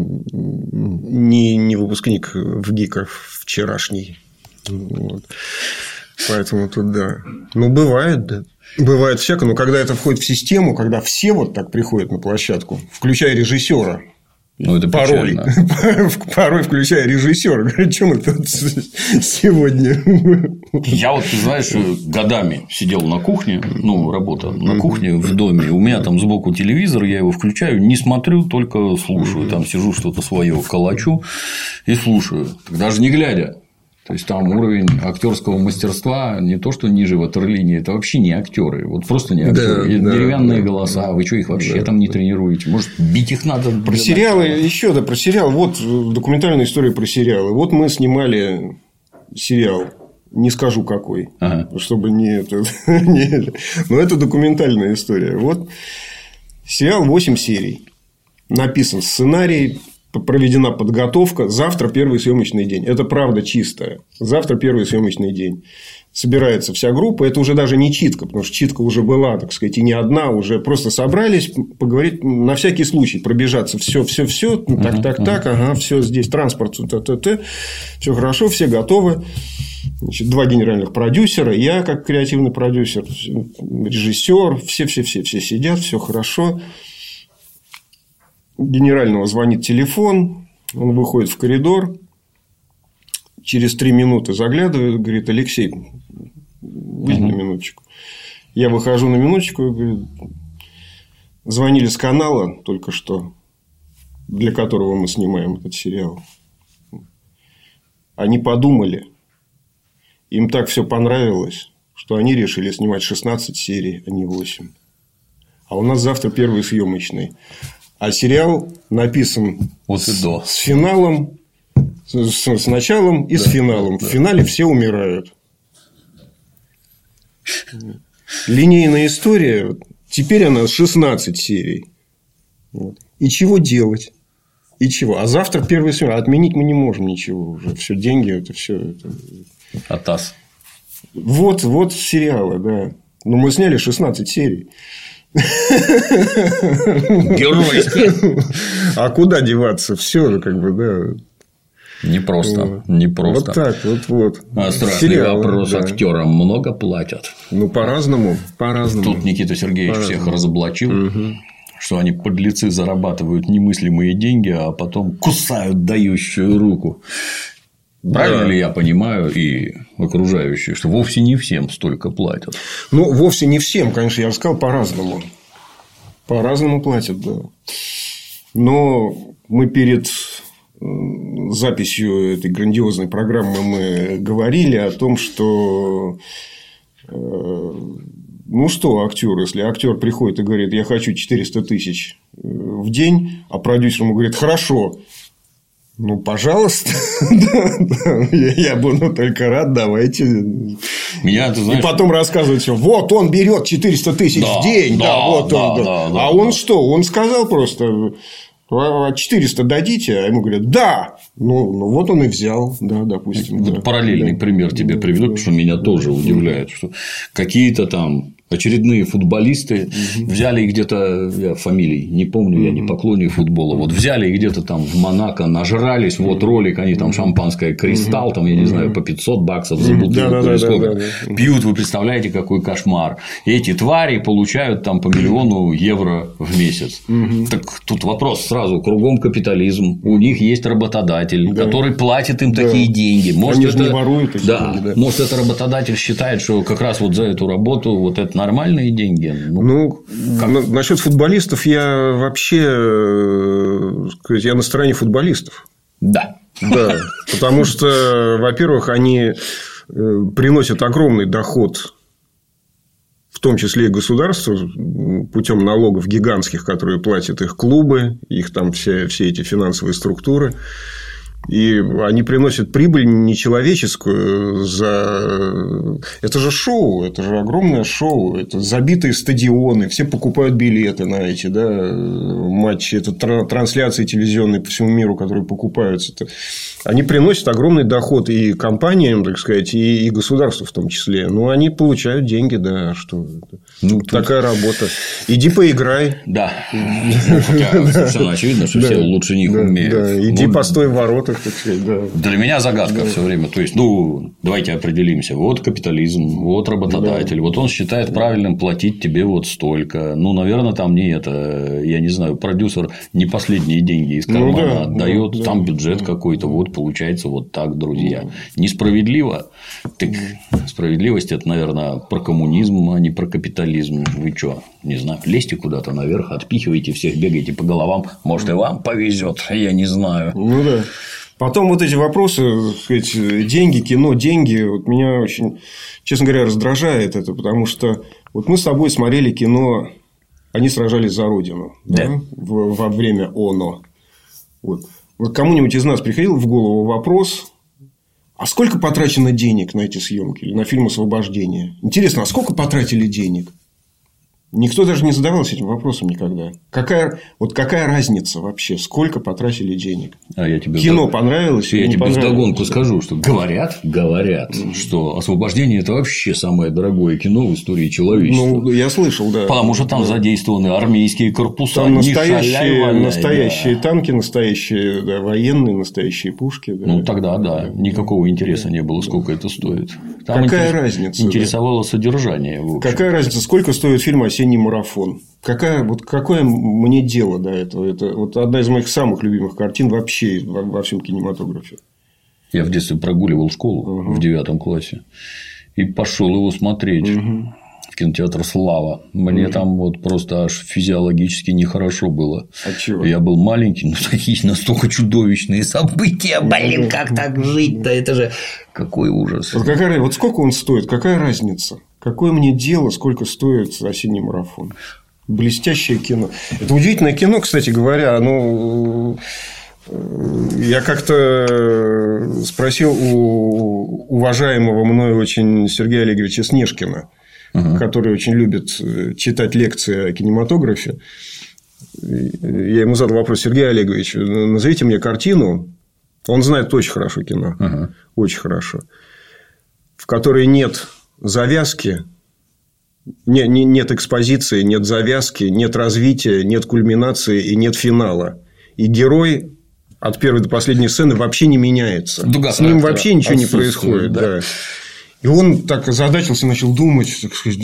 не выпускник ВГИКов вчерашний. Вот. Поэтому тут да. Ну, бывает, да. Бывает всякое, но когда это входит в систему, когда все вот так приходят на площадку, включая режиссера. Ну, это порой включая режиссера. Говорит, что мы тут сегодня. Я вот, ты знаешь, годами сидел на кухне, ну, работал на кухне в доме. У меня там сбоку телевизор, я его включаю, не смотрю, только слушаю. Там сижу, что-то свое колочу и слушаю, даже не глядя. То есть там уровень актерского мастерства не то, что ниже ватерлинии, это вообще не актеры. Вот просто не актеры. Деревянные голоса. Вы что, их вообще там не тренируете? Может, бить их надо? Про сериалы еще, да, про сериал. Вот документальная история про сериалы. Вот мы снимали сериал. Не скажу какой, чтобы не это. Но это документальная история. Вот сериал 8 серий. Написан сценарий. Проведена подготовка. Завтра первый съемочный день. Это правда чистая. Завтра первый съемочный день. Собирается вся группа. Это уже даже не читка, потому что читка уже была, так сказать, и не одна. Уже просто собрались поговорить на всякий случай, пробежаться. Все. Так. Ага, все здесь. Транспорт. Все хорошо, все готовы. Значит, 2 генеральных продюсера. Я, как креативный продюсер, режиссер. Все сидят, все хорошо. Генерального звонит телефон, он выходит в коридор, через 3 минуты заглядывает, говорит, Алексей, выйди на минуточку. Я выхожу на минуточку, говорит, звонили с канала только что, для которого мы снимаем этот сериал. Они подумали, им так все понравилось, что они решили снимать 16 серий, а не 8. А у нас завтра первый съемочный. А сериал написан с финалом, с началом и с финалом. В финале все умирают. Линейная история. Теперь она 16 серий. Вот. И чего делать? И чего? А завтра первый съемочный. Отменить мы не можем ничего уже. Все деньги, это все. Это... АТАС. Вот сериалы, да. Но мы сняли 16 серий. Геройски. А куда деваться? Все же как бы, да. Непросто. Вот так, вот. А страшный вопрос. Да. Актерам много платят? Ну, по-разному. Тут Никита Сергеевич всех разоблачил. Что они подлецы зарабатывают немыслимые деньги, а потом кусают дающую руку. Правильно ли я понимаю и окружающие, что вовсе не всем столько платят? Ну, вовсе не всем, конечно, я бы сказал, по-разному. По-разному платят, да. Но мы перед записью этой грандиозной программы мы говорили о том, что... Ну, что актер, если актер приходит и говорит, я хочу 400 тысяч в день, а продюсер ему говорит, хорошо, ну, пожалуйста, я буду только рад, давайте. И потом рассказывать все, вот он берет 400 тысяч в день, а он что? Он сказал просто, 400 дадите, а ему говорят, да. Ну, вот он и взял, да, допустим. Вот параллельный пример тебе приведу, потому что меня тоже удивляет, что какие-то там очередные футболисты взяли их где-то, я фамилий не помню, я не поклонник футбола, вот взяли их где-то там в Монако, нажрались, вот ролик, они там шампанское «Кристалл», там, я не знаю, по $500 за бутылку или сколько, пьют, вы представляете, какой кошмар. Эти твари получают там по 1 миллиону евро в месяц. Так тут вопрос сразу, кругом капитализм, у них есть работодатель, который платит им такие деньги. Может, они же не воруют эти деньги, может, это работодатель считает, что как раз вот за эту работу вот это нормальные деньги? Насчет футболистов я вообще я на стороне футболистов. Да. Да. Потому что, во-первых, они приносят огромный доход, в том числе и государству, путем налогов гигантских, которые платят их клубы, их там все эти финансовые структуры. И они приносят прибыль нечеловеческую за... Это же шоу, это же огромное шоу, это забитые стадионы, все покупают билеты на эти матчи, это трансляции телевизионные по всему миру, которые покупаются. Они приносят огромный доход и компаниям, так сказать, и государству в том числе. Но они получают деньги, да, что такая работа. Иди поиграй. Да. Хотя совершенно очевидно, что все лучше них умеют. Иди постой в воротах. Для меня загадка все время. То есть, давайте определимся. Вот капитализм, вот работодатель. Вот он считает правильным платить тебе вот столько. Наверное, там не это. Я не знаю, продюсер не последние деньги из кармана отдает. Там бюджет какой-то. Вот получается вот так, друзья. Несправедливо. Так справедливость это, наверное, про коммунизм, а не про капитализм. Вы что, не знаю, лезьте куда-то наверх, отпихивайте всех, бегайте по головам. Может, и вам повезет, я не знаю. Да. Потом вот эти вопросы, деньги, кино, деньги, вот меня очень, честно говоря, раздражает это, потому что вот мы с тобой смотрели кино «Они сражались за Родину», да? Во время ОНО. Вот кому-нибудь из нас приходил в голову вопрос, а сколько потрачено денег на эти съемки или на фильм «Освобождение»? Интересно, а сколько потратили денег? Никто даже не задавался этим вопросом никогда. Какая разница вообще, сколько потратили денег? Кино понравилось или не понравилось? Я тебе вдогонку скажу, что говорят, что «Освобождение» – это вообще самое дорогое кино в истории человечества. Я слышал, да. Потому что там задействованы армейские корпуса. Там настоящие танки, настоящие военные, настоящие пушки. Да. Тогда никакого интереса не было, сколько это стоит. Там какая разница? Интересовало содержание. Какая разница, сколько стоит фильм «Осенний марафон»? Какое мне дело до этого? Это вот одна из моих самых любимых картин вообще во всем кинематографе. Я в детстве прогуливал школу в 9 классе и пошел его смотреть. кинотеатр «Слава». Мне там вот просто аж физиологически нехорошо было. А чего? Я был маленький, но такие настолько чудовищные события. Блин, как так жить-то? Это же какой ужас. Вот сколько он стоит? Какая разница? Какое мне дело, сколько стоит осенний марафон? Блестящее кино. Это удивительное кино, кстати говоря. Оно... Я как-то спросил у уважаемого мною очень Сергея Олеговича Снежкина, который очень любит читать лекции о кинематографе. Я ему задал вопрос: Сергей Олегович, назовите мне картину. Он знает очень хорошо кино. Очень хорошо. В которой нет завязки, нет экспозиции, нет завязки, нет развития, нет кульминации и нет финала. И герой от первой до последней сцены вообще не меняется. С ним вообще ничего не происходит. Да. И он так озадачился, начал думать, так сказать,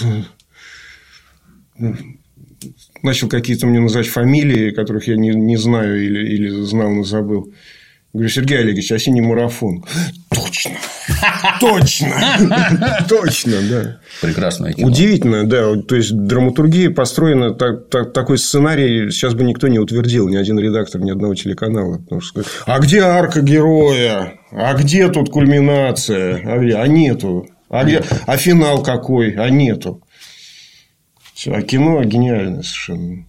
начал какие-то мне называть фамилии, которых я не знаю или знал, но забыл. Говорю: Сергей Олегович, осенний марафон. Точно. Точно, да. Прекрасное кино. Удивительно, да. То есть драматургия построена, такой сценарий сейчас бы никто не утвердил, ни один редактор, ни одного телеканала. Потому что, а где арка героя? А где тут кульминация? А нету. А финал какой? А нету. А кино гениальное совершенно.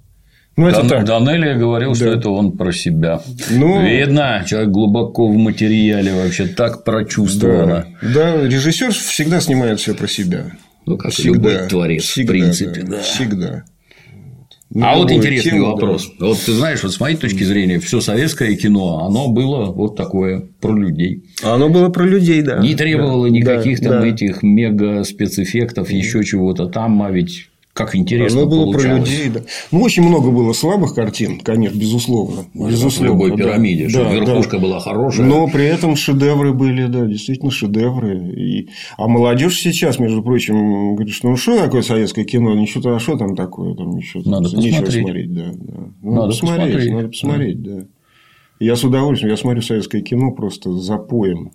Данелия говорил, что это он про себя. Видно, человек глубоко в материале вообще так прочувствовано. Да, режиссер всегда снимает все про себя. Как любой творец, в принципе. Да. Всегда. Вот интересный вопрос. Да. Вот ты знаешь, вот с моей точки зрения, все советское кино, оно было вот такое про людей. Оно было про людей, да. Не требовало никаких там этих мега спецэффектов, еще чего-то там, а ведь. Как интересно оно было получалось. Про людей, да. Очень много было слабых картин, конечно, безусловно. В любой пирамиде. Да, верхушка была хорошая. Но при этом шедевры были, да, действительно шедевры. А молодежь сейчас, между прочим, говорит, что что такое советское кино? Ничего, а что там такое? Там надо посмотреть. Смотреть, да. Надо посмотреть, да. Я с удовольствием, я смотрю советское кино просто запоем.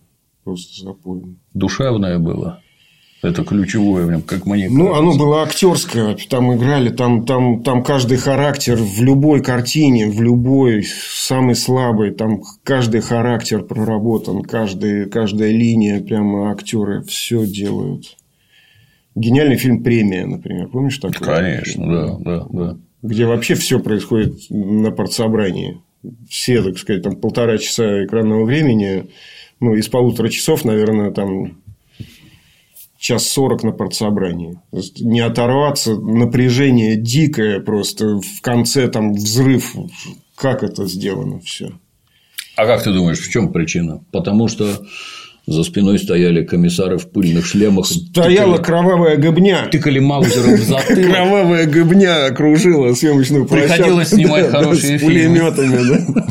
Душевное было. Это ключевое, как мне кажется. Оно было актерское. Там играли, там каждый характер в любой картине, в любой, самый слабый, там каждый характер проработан, каждая линия, прямо актеры все делают. Гениальный фильм «Премия», например. Помнишь такой? Конечно, да. Где вообще все происходит на партсобрании. Все, так сказать, там 1,5 часа экранного времени, из 1,5 часов, наверное, там 1:40 на партсобрании. Не оторваться, напряжение дикое просто, в конце там взрыв. Как это сделано все? А как ты думаешь, в чем причина? Потому что за спиной стояли комиссары в пыльных шлемах. Стояла кровавая гобня. Тыкали маузером в затылок. Кровавая гобня окружила съемочную площадку. Приходилось снимать хорошие фильмы. С пулеметами, да.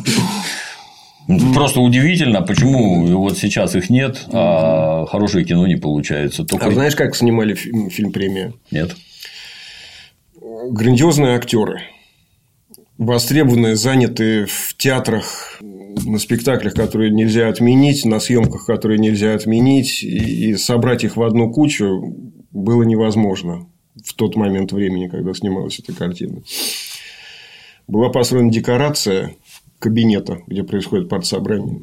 Просто удивительно, почему вот сейчас их нет, а хорошее кино не получается. А знаешь, как снимали фильм «Премия»? Нет. Грандиозные актеры, востребованные, занятые в театрах, на спектаклях, которые нельзя отменить, на съемках, которые нельзя отменить, и собрать их в одну кучу было невозможно в тот момент времени, когда снималась эта картина. Была построена декорация кабинета, где происходит партсобрание.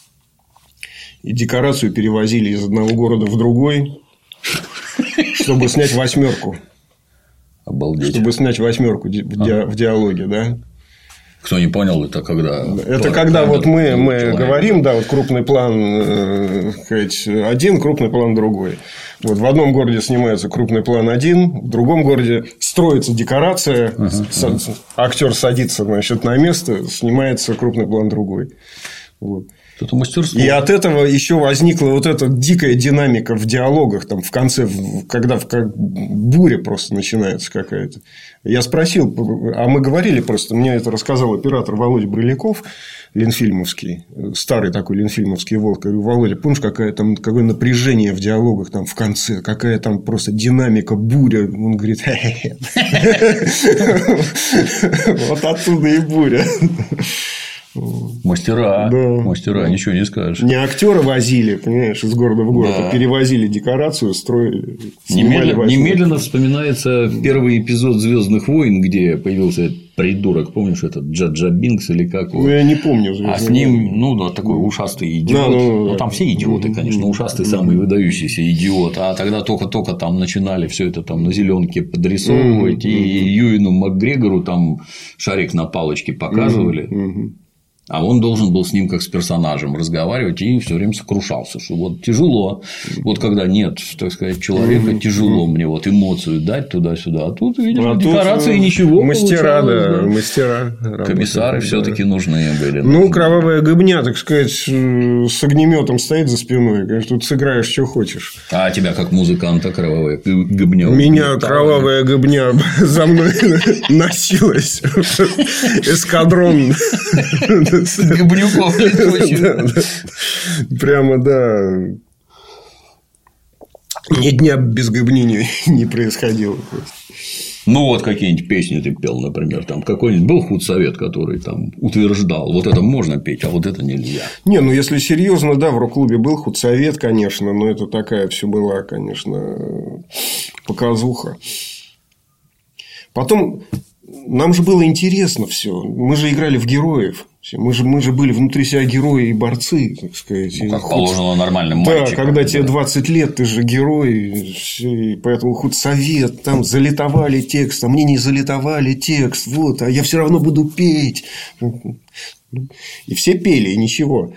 И декорацию перевозили из одного города в другой, чтобы снять 8. Обалдеть. Чтобы снять 8 в диалоге, да. Кто не понял, это когда. Это когда вот мы говорим, да, вот крупный план один, крупный план другой. Вот в одном городе снимается крупный план один, в другом городе строится декорация, актер садится, значит, на место, снимается крупный план другой. Вот. Это мастерство. И от этого еще возникла вот эта дикая динамика в диалогах, там в конце, когда буря просто начинается какая-то. Я спросил, а мы говорили просто, мне это рассказал оператор Володя Брыляков, ленфильмовский, старый такой ленфильмовский волк. Я говорю: Володя, помнишь, какое напряжение в диалогах там в конце, какая там просто динамика, буря? Он говорит: вот оттуда и буря. Мастера, ничего не скажешь. Не актеры возили, понимаешь, из города в город, а перевозили декорацию, строили. Немедленно вспоминается первый эпизод «Звездных войн», где появился придурок, помнишь, этот Джа-Джа Бинкс или как его? Ну, я не помню. А с ним, такой ушастый идиот. Там все идиоты, конечно, ушастый самый выдающийся идиот. А тогда только там начинали все это там на зеленке подрисовывать, и Юэну Макгрегору там шарик на палочке показывали. А он должен был с ним как с персонажем разговаривать и все время сокрушался, что вот тяжело, вот когда нет, так сказать, человека, тяжело мне вот эмоцию дать туда-сюда, а тут видишь, декорации тут ничего. Мастера, мастера. Комиссары все-таки нужны были. Ну, кровавая гыбня, так сказать, с огнеметом стоит за спиной, конечно, тут сыграешь, что хочешь. А тебя как музыканта кровавая гыбня? Меня кровавая гыбня за мной носилась. Эскадрон. Гыбнюков прямо, да. Ни дня без гыбни не происходило. Ну, вот какие-нибудь песни ты пел, например, там какой-нибудь был худсовет, который там утверждал, вот это можно петь, а вот это нельзя. Не, ну если серьезно, да, в рок-клубе был худсовет, конечно, но это такая все была, конечно, показуха. Потом нам же было интересно все. Мы же играли в героев. Мы же были внутри себя герои и борцы, так сказать. Ну, как положено нормальным мальчикам. Да, когда тебе 20 лет, ты же герой. И поэтому худсовет, там залитовали текст, а мне не залитовали текст. Вот, а я все равно буду петь. И все пели, и ничего.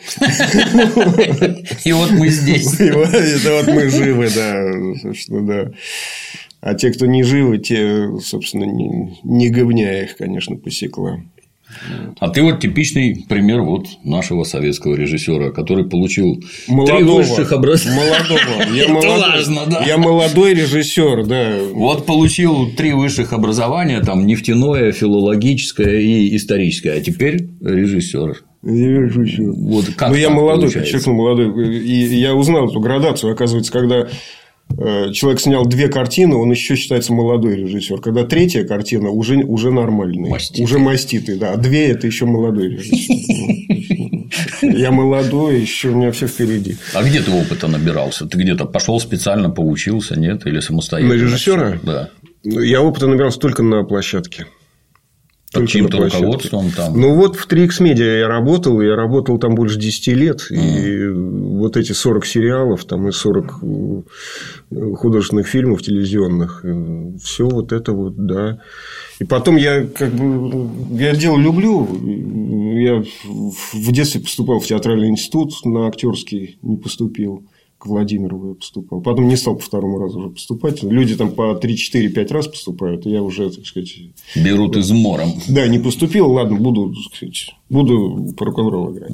И вот мы здесь. Это вот мы живы, да. А те, кто не живы, те, собственно, не гыбня их, конечно, посекла. А ты вот типичный пример вот нашего советского режиссера, который получил 3 высших образования. Я молодой режиссер, да. Вот получил 3 высших образования, там нефтяное, филологическое и историческое, а теперь режиссер. Вот как я молодой, подчеркну, молодой. И я узнал эту градацию, оказывается, когда человек снял 2 картины, он еще считается молодой режиссер. Когда 3-я картина уже нормальный. Маститый. Уже маститый, да. А 2 это еще молодой режиссер. Я молодой, еще у меня все впереди. А где ты опыта набирался? Ты где-то пошел специально, поучился, нет? Или самостоятельно? На режиссера? Да. Я опыта набирался только на площадке. Под чьим-то руководством там. Ну, вот в 3X Media я работал там больше 10 лет. И вот эти 40 сериалов, там и 40 художественных фильмов телевизионных, все вот это вот, да. И потом я дело люблю. Я в детстве поступал в театральный институт, на актерский не поступил. К Владимирову я поступал. Потом не стал по 2-му разу уже поступать. Люди там по 3, 4, 5 раз поступают. И я уже, так сказать... Берут измором. Да, не поступил. Ладно, буду по рок-н-роллу играть.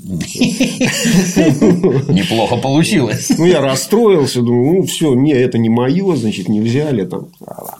Неплохо получилось. Ну, я расстроился. Думаю, все, это не мое, значит, не взяли. Там.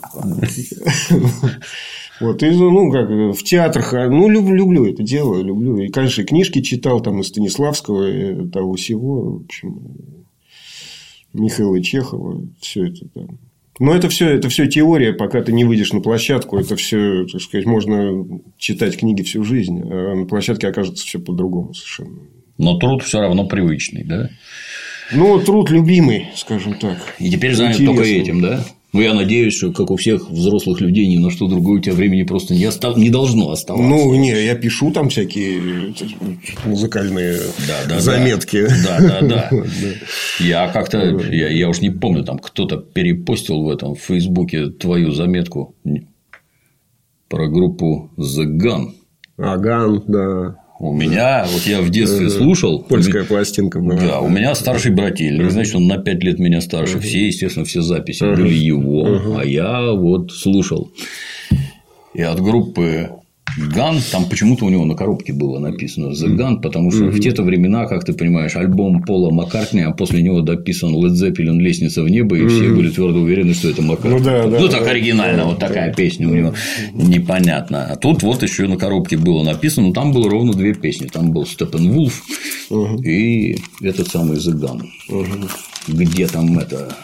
Вот, и, как в театрах, люблю это дело, люблю. И, конечно, и книжки читал там и Станиславского, и того всего. В общем... Михаила Чехова, все это там. Но это все теория, пока ты не выйдешь на площадку, это все, так сказать, можно читать книги всю жизнь, а на площадке окажется все по-другому совершенно. Но труд все равно привычный, да? Ну, труд любимый, скажем так. И теперь занят только этим, да? Ну, я надеюсь, что, как у всех взрослых людей, ни на что другое у тебя времени просто не должно оставаться. Ну, я пишу там всякие музыкальные заметки. Да. Я как-то, я уж не помню, там кто-то перепостил в этом в Фейсбуке твою заметку про группу The Gun. Gun, да. У меня, вот я в детстве слушал. Польская пластинка была. Да, у меня старший брательник, значит, он на 5 лет меня старше. Все, естественно, все записи были его, а я вот слушал. И от группы Gun, там почему-то у него на коробке было написано The Gun, потому что в те-то времена, как ты понимаешь, альбом Пола Маккартни, а после него дописан Led Zeppelin «Лестница в небо», и все были твердо уверены, что это Маккартни. Ну, так оригинально, вот такая песня у него непонятно. А тут вот еще на коробке было написано, но там было ровно 2 песни. Там был Steppenwolf и этот самый The Gun. Где там это...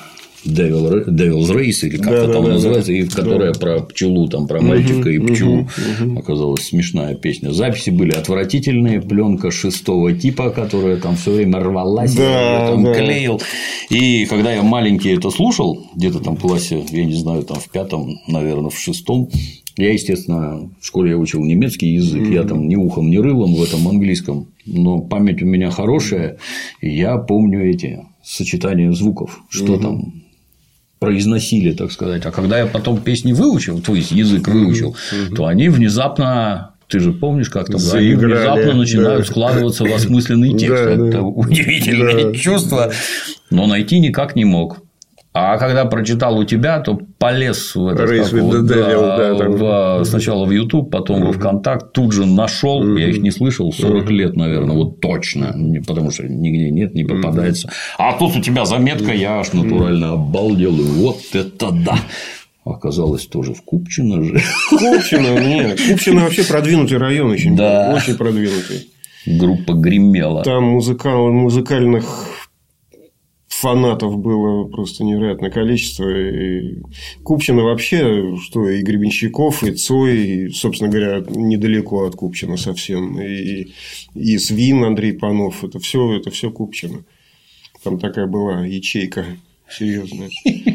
Devil's Race, или как-то там называется, и которая про пчелу, там, про мальчика и пчелу. Оказалась смешная песня. Записи были отвратительные, пленка 6-го типа, которая там все время рвалась, я там клеил. И когда я маленький это слушал, где-то там в классе, я не знаю, там в 5-м, наверное, в 6-м, я, естественно, в школе я учил немецкий язык, я там ни ухом, ни рылом в этом английском, но память у меня хорошая, и я помню эти сочетания звуков, что там произносили, так сказать. А когда я потом песни выучил, то есть язык выучил, то они внезапно. Ты же помнишь, как там они внезапно начинают складываться в осмысленный текст. Это удивительное чувство, но найти никак не мог. А когда прочитал у тебя, то полез в это сначала в YouTube, потом во ВКонтакт, тут же нашел, я их не слышал 40 лет, наверное, вот точно, потому что нигде нет, не попадается. А тут у тебя заметка, я аж натурально обалдел, и вот это да. Оказалось, тоже в Купчино же. Купчино, нет. Купчино вообще продвинутый район очень. Да. Очень продвинутый. Группа гремела. Там музыкальных фанатов было просто невероятное количество. И Купчино вообще, что и Гребенщиков, и Цой, и, собственно говоря, недалеко от Купчино совсем. И Свин Андрей Панов. Это все Купчино. Там такая была ячейка серьезная.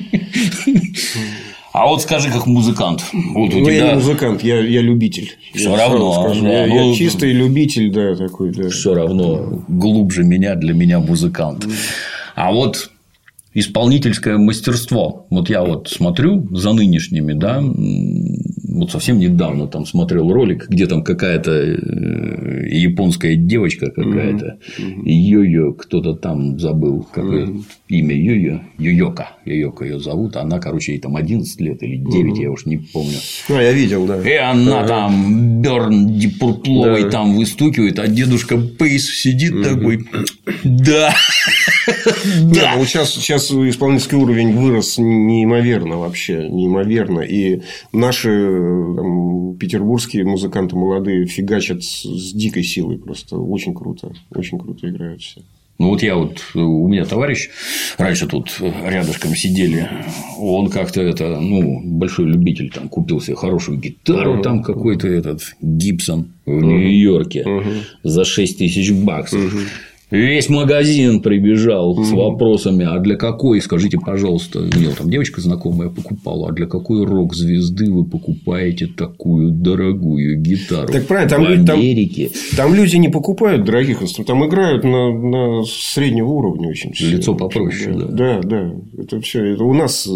А вот скажи, как музыкант. Вот у тебя... Я не музыкант, я любитель. Все равно. Я чистый любитель, да, такой, да. Все равно глубже меня, для меня музыкант. А вот исполнительское мастерство. Вот я вот смотрю за нынешними, да, вот совсем недавно там смотрел ролик, где там какая-то японская девочка какая-то, Йо-Йо, кто-то там забыл, какое имя Йо-Йо, Йоёка ее зовут, она, короче, ей там 11 лет или 9, я уж не помню. Я видел, да. И она там Бёрн Дипурпловый там выстукивает, а дедушка Пейс сидит такой, да. Да, вот сейчас исполнительский уровень вырос неимоверно вообще, неимоверно. И наши там, петербургские музыканты молодые фигачат с дикой силой просто. Очень круто играют все. Ну, вот у меня товарищ, раньше тут рядышком сидели, он как-то большой любитель, там, купил себе хорошую гитару, там, какой-то Гибсон в Нью-Йорке за $6000. Весь магазин прибежал с вопросами, а для какой, скажите, пожалуйста, у него там девочка знакомая покупала, а для какой рок-звезды вы покупаете такую дорогую гитару? Так правильно, там люди не покупают дорогих инструментов, там играют на среднего уровня очень. Лицо попроще, да. Да, это все, это у нас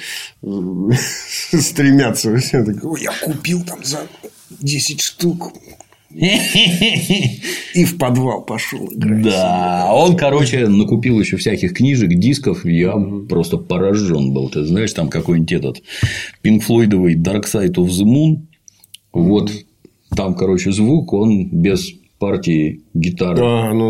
стремятся, все такое, я купил там за 10 штук. И в подвал пошел играть. Да, он, короче, накупил еще всяких книжек, дисков. Я просто поражен был. Ты знаешь, там какой-нибудь этот Pink Floyd'овый Dark Side of the Moon. Вот там, короче, звук, он без партии гитары.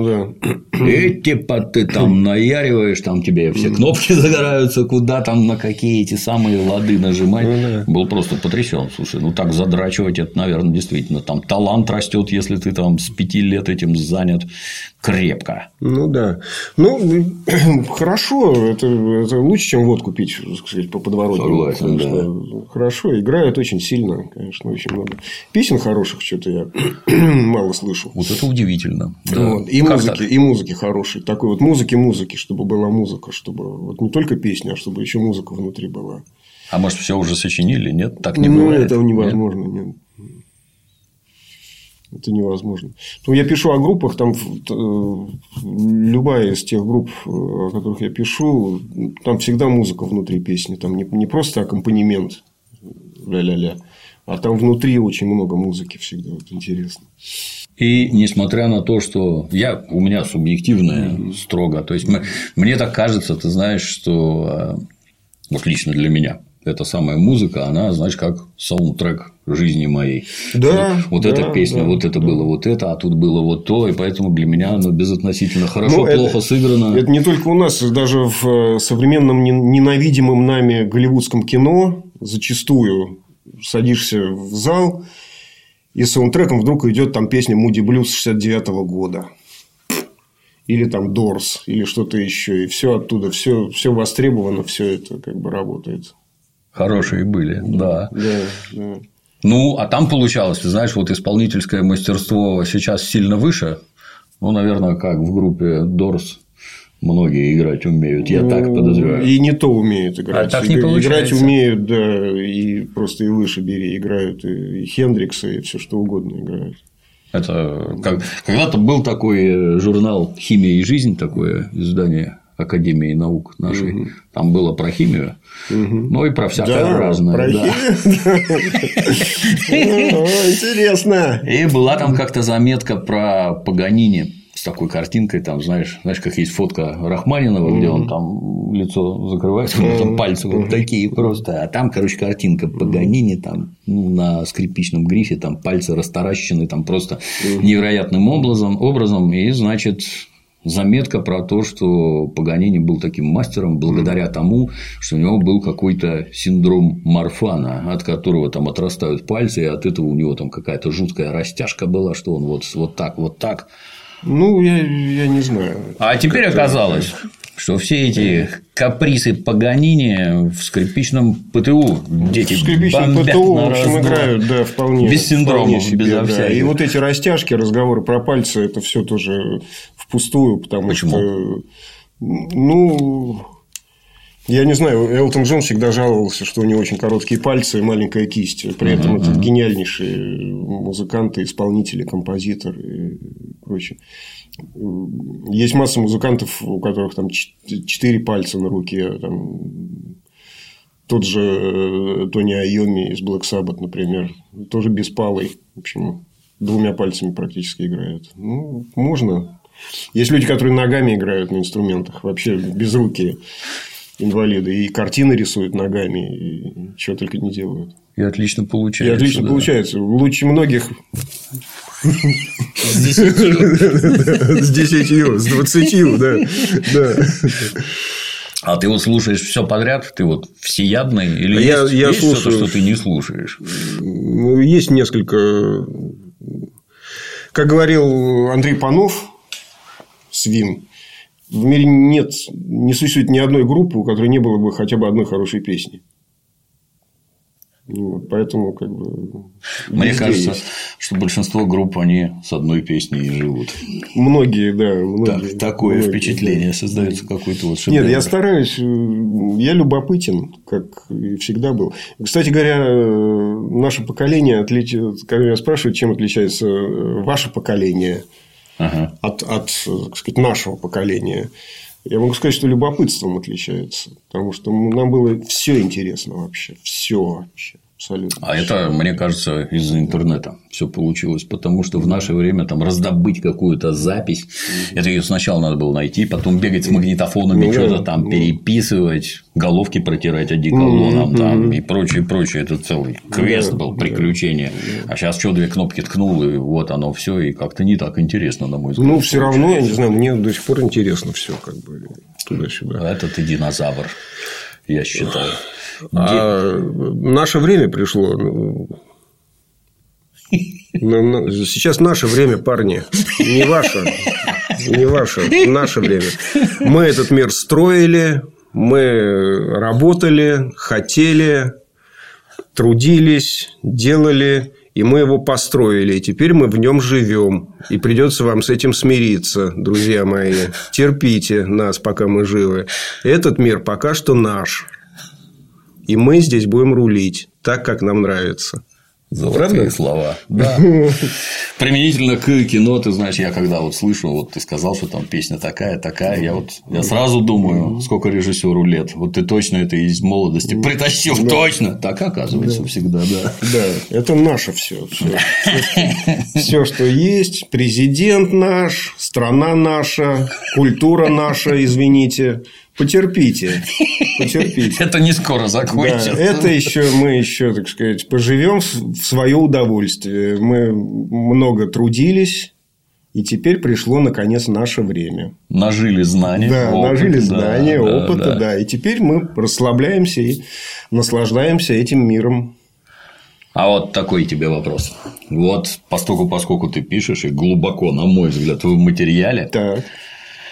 Типа ты там наяриваешь, там тебе все кнопки загораются, куда там, на какие эти самые лады нажимать. Был просто потрясен. Слушай, так задрачивать, это, наверное, действительно там талант растет, если ты там с 5 лет этим занят крепко. Да. Хорошо, это лучше, чем водку пить, так сказать, по подворотне. Согласен, да. Хорошо, играют очень сильно, конечно, очень много. Песен хороших что-то я мало слышу. Вот это удивительно. Да. И музыки хорошие. Такой вот музыки, чтобы была музыка, чтобы вот не только песня, а чтобы еще музыка внутри была. А может, все уже сочинили? Нет, так не бывает. Это невозможно. Нет. Это невозможно. Я пишу о группах, там любая из тех групп, о которых я пишу, там всегда музыка внутри песни. Там не просто аккомпанемент ля-ля-ля, а там внутри очень много музыки всегда. Вот интересно. И несмотря на то, что у меня субъективное строго, то есть мне так кажется, ты знаешь, что вот лично для меня эта самая музыка, она, знаешь, как саундтрек жизни моей. Да. Вот эта песня, вот это было вот это, а тут было вот то, и поэтому для меня оно безотносительно хорошо, плохо сыграно. Это не только у нас, даже в современном ненавидимом нами голливудском кино зачастую садишься в зал, и саундтреком вдруг идет там песня Moody Blues 69-го года. или там Дорс, или что-то еще. И все оттуда, все востребовано, все это как бы работает. Хорошие были, да. Да. Ну, а там получалось, ты знаешь, вот исполнительское мастерство сейчас сильно выше. Ну, наверное, как в группе Дорс. Многие играть умеют, я так подозреваю. И не то умеют играть. А так не получается. Играть умеют, да, и просто и выше бери. Играют и Хендрикса, и все что угодно играют. Это когда-то был такой журнал «Химия и жизнь», такое издание Академии наук нашей. Там было про химию, ну и про всякое разное. Про химию? Интересно. И была там как-то заметка про Паганини. С такой картинкой, там, знаешь, как есть фотка Рахманинова, где он там лицо закрывает, там пальцы вот такие просто. А там, короче, картинка Паганини, там на скрипичном грифе, там пальцы растаращены, там просто невероятным образом. И, значит, заметка про то, что Паганини был таким мастером благодаря тому, что у него был какой-то синдром Марфана, от которого там отрастают пальцы, и от этого у него там какая-то жуткая растяжка была, что он вот так. Ну, я не знаю. А теперь оказалось, что все эти каприсы Паганини в скрипичном ПТУ дети в скрипичном ПТУ, в общем, играют, да, вполне. Без синдромов, себе, безо да. всяких. И вот эти растяжки, разговоры про пальцы, это все тоже впустую, потому что. Ну. Я не знаю, Элтон Джон всегда жаловался, что у него очень короткие пальцы и маленькая кисть. При этом это гениальнейшие музыканты, исполнители, композиторы и прочее. Есть масса музыкантов, у которых там 4 пальца на руке. Там, тот же Тони Айоми из Black Sabbath, например, тоже беспалый. В общем, 2 пальцами практически играет. Ну, можно. Есть люди, которые ногами играют на инструментах, вообще безрукие. Инвалиды, и картины рисуют ногами, и чего только не делают. И отлично получается. Получается. Лучше многих. С 10. С 10, с 20, да. А ты вот слушаешь все подряд? Ты вот всеядный? Или я есть слушаю, что-то, что ты не слушаешь? Есть несколько. Как говорил Андрей Панов, Свин, в мире не существует ни одной группы, у которой не было бы хотя бы одной хорошей песни. Поэтому, как бы. Мне кажется, что большинство групп, они с одной песней и живут. Многие, да. Такое впечатление создается какой-то вот шедевр. Нет, я стараюсь. Я любопытен, как и всегда был. Кстати говоря, наше поколение когда меня спрашивают, чем отличается ваше поколение от так сказать, нашего поколения. Я могу сказать, что любопытством отличается. Потому что нам было все интересно вообще. Все вообще. Абсолютно. А это, мне кажется, из-за интернета все получилось. Потому что в наше время там раздобыть какую-то запись, это ее сначала надо было найти, потом бегать с магнитофонами, что-то там переписывать, головки протирать одеколоном там, и прочее. Это целый квест был, приключение. А сейчас что, 2 кнопки ткнул, и вот оно все, и как-то не так интересно, на мой взгляд. Ну, все равно, я не знаю, мне до сих пор интересно все, как бы туда-сюда. А это ты динозавр, я считаю. А наше время пришло. Сейчас наше время, парни. Не ваше. Наше время. Мы этот мир строили, мы работали, хотели, трудились, делали, и мы его построили. И теперь мы в нем живем. И придется вам с этим смириться, друзья мои. Терпите нас, пока мы живы. Этот мир пока что наш. И мы здесь будем рулить так, как нам нравится. Золотые слова. Да. Применительно к кино, ты знаешь, я когда вот слышу, вот ты сказал, что там песня такая, я сразу думаю, сколько режиссеру лет. Вот ты точно это из молодости притащил, точно. Так оказывается всегда, да. Да, это наше все. Все, что есть, президент наш, страна наша, культура наша, извините. Потерпите. Это не скоро закончится. Да, это мы еще, так сказать, поживем в свое удовольствие. Мы много трудились, и теперь пришло, наконец, наше время. Нажили знания. Да, нажили знания, опыта, да. И теперь мы расслабляемся и наслаждаемся этим миром. А вот такой тебе вопрос. Вот поскольку ты пишешь, и глубоко, на мой взгляд, в материале. Так.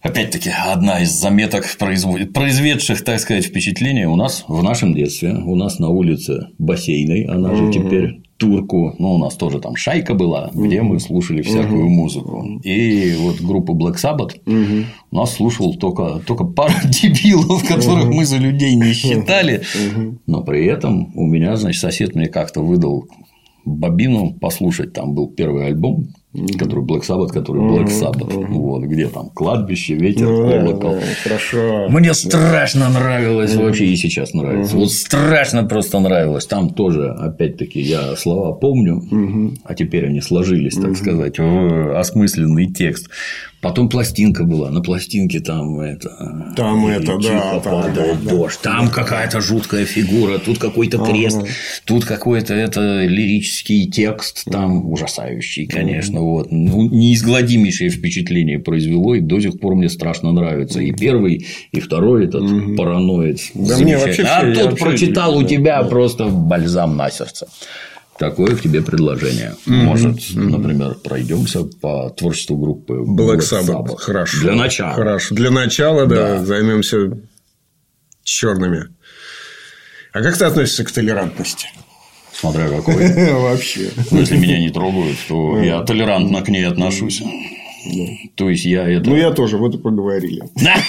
Опять-таки, одна из заметок, произведших, так сказать, впечатление у нас в нашем детстве. У нас на улице Бассейной, она же теперь Турку, у нас тоже там шайка была, где мы слушали всякую музыку. И вот группа Black Sabbath нас слушал только пара дебилов, которых мы за людей не считали. Но при этом у меня, значит, сосед мне как-то выдал бобину послушать, там был первый альбом, который Black Sabbath, вот, где там кладбище, ветер, колокол. Хорошо. Мне страшно нравилось, вообще и сейчас нравится. Вот страшно просто нравилось. Там тоже, опять-таки, я слова помню, а теперь они сложились, так сказать, в осмысленный текст. Потом пластинка была, на пластинке там тихо падает дождь, там какая-то жуткая фигура, тут какой-то крест, тут какой-то лирический текст, там ужасающий, конечно, вот, неизгладимейшее впечатление произвело, и до сих пор мне страшно нравится. И первый, и второй этот параноид. Да мне вообще тут прочитал у тебя просто бальзам на сердце. Такое к тебе предложение. Может, например, пройдемся по творчеству группы Black Sabbath. Хорошо. Для начала. Хорошо. Для начала, да. Займемся черными. А как ты относишься к толерантности? Смотря какой. Вообще. Если меня не трогают, то я толерантно к ней отношусь. То есть я это. Я тоже, вот и поговорили.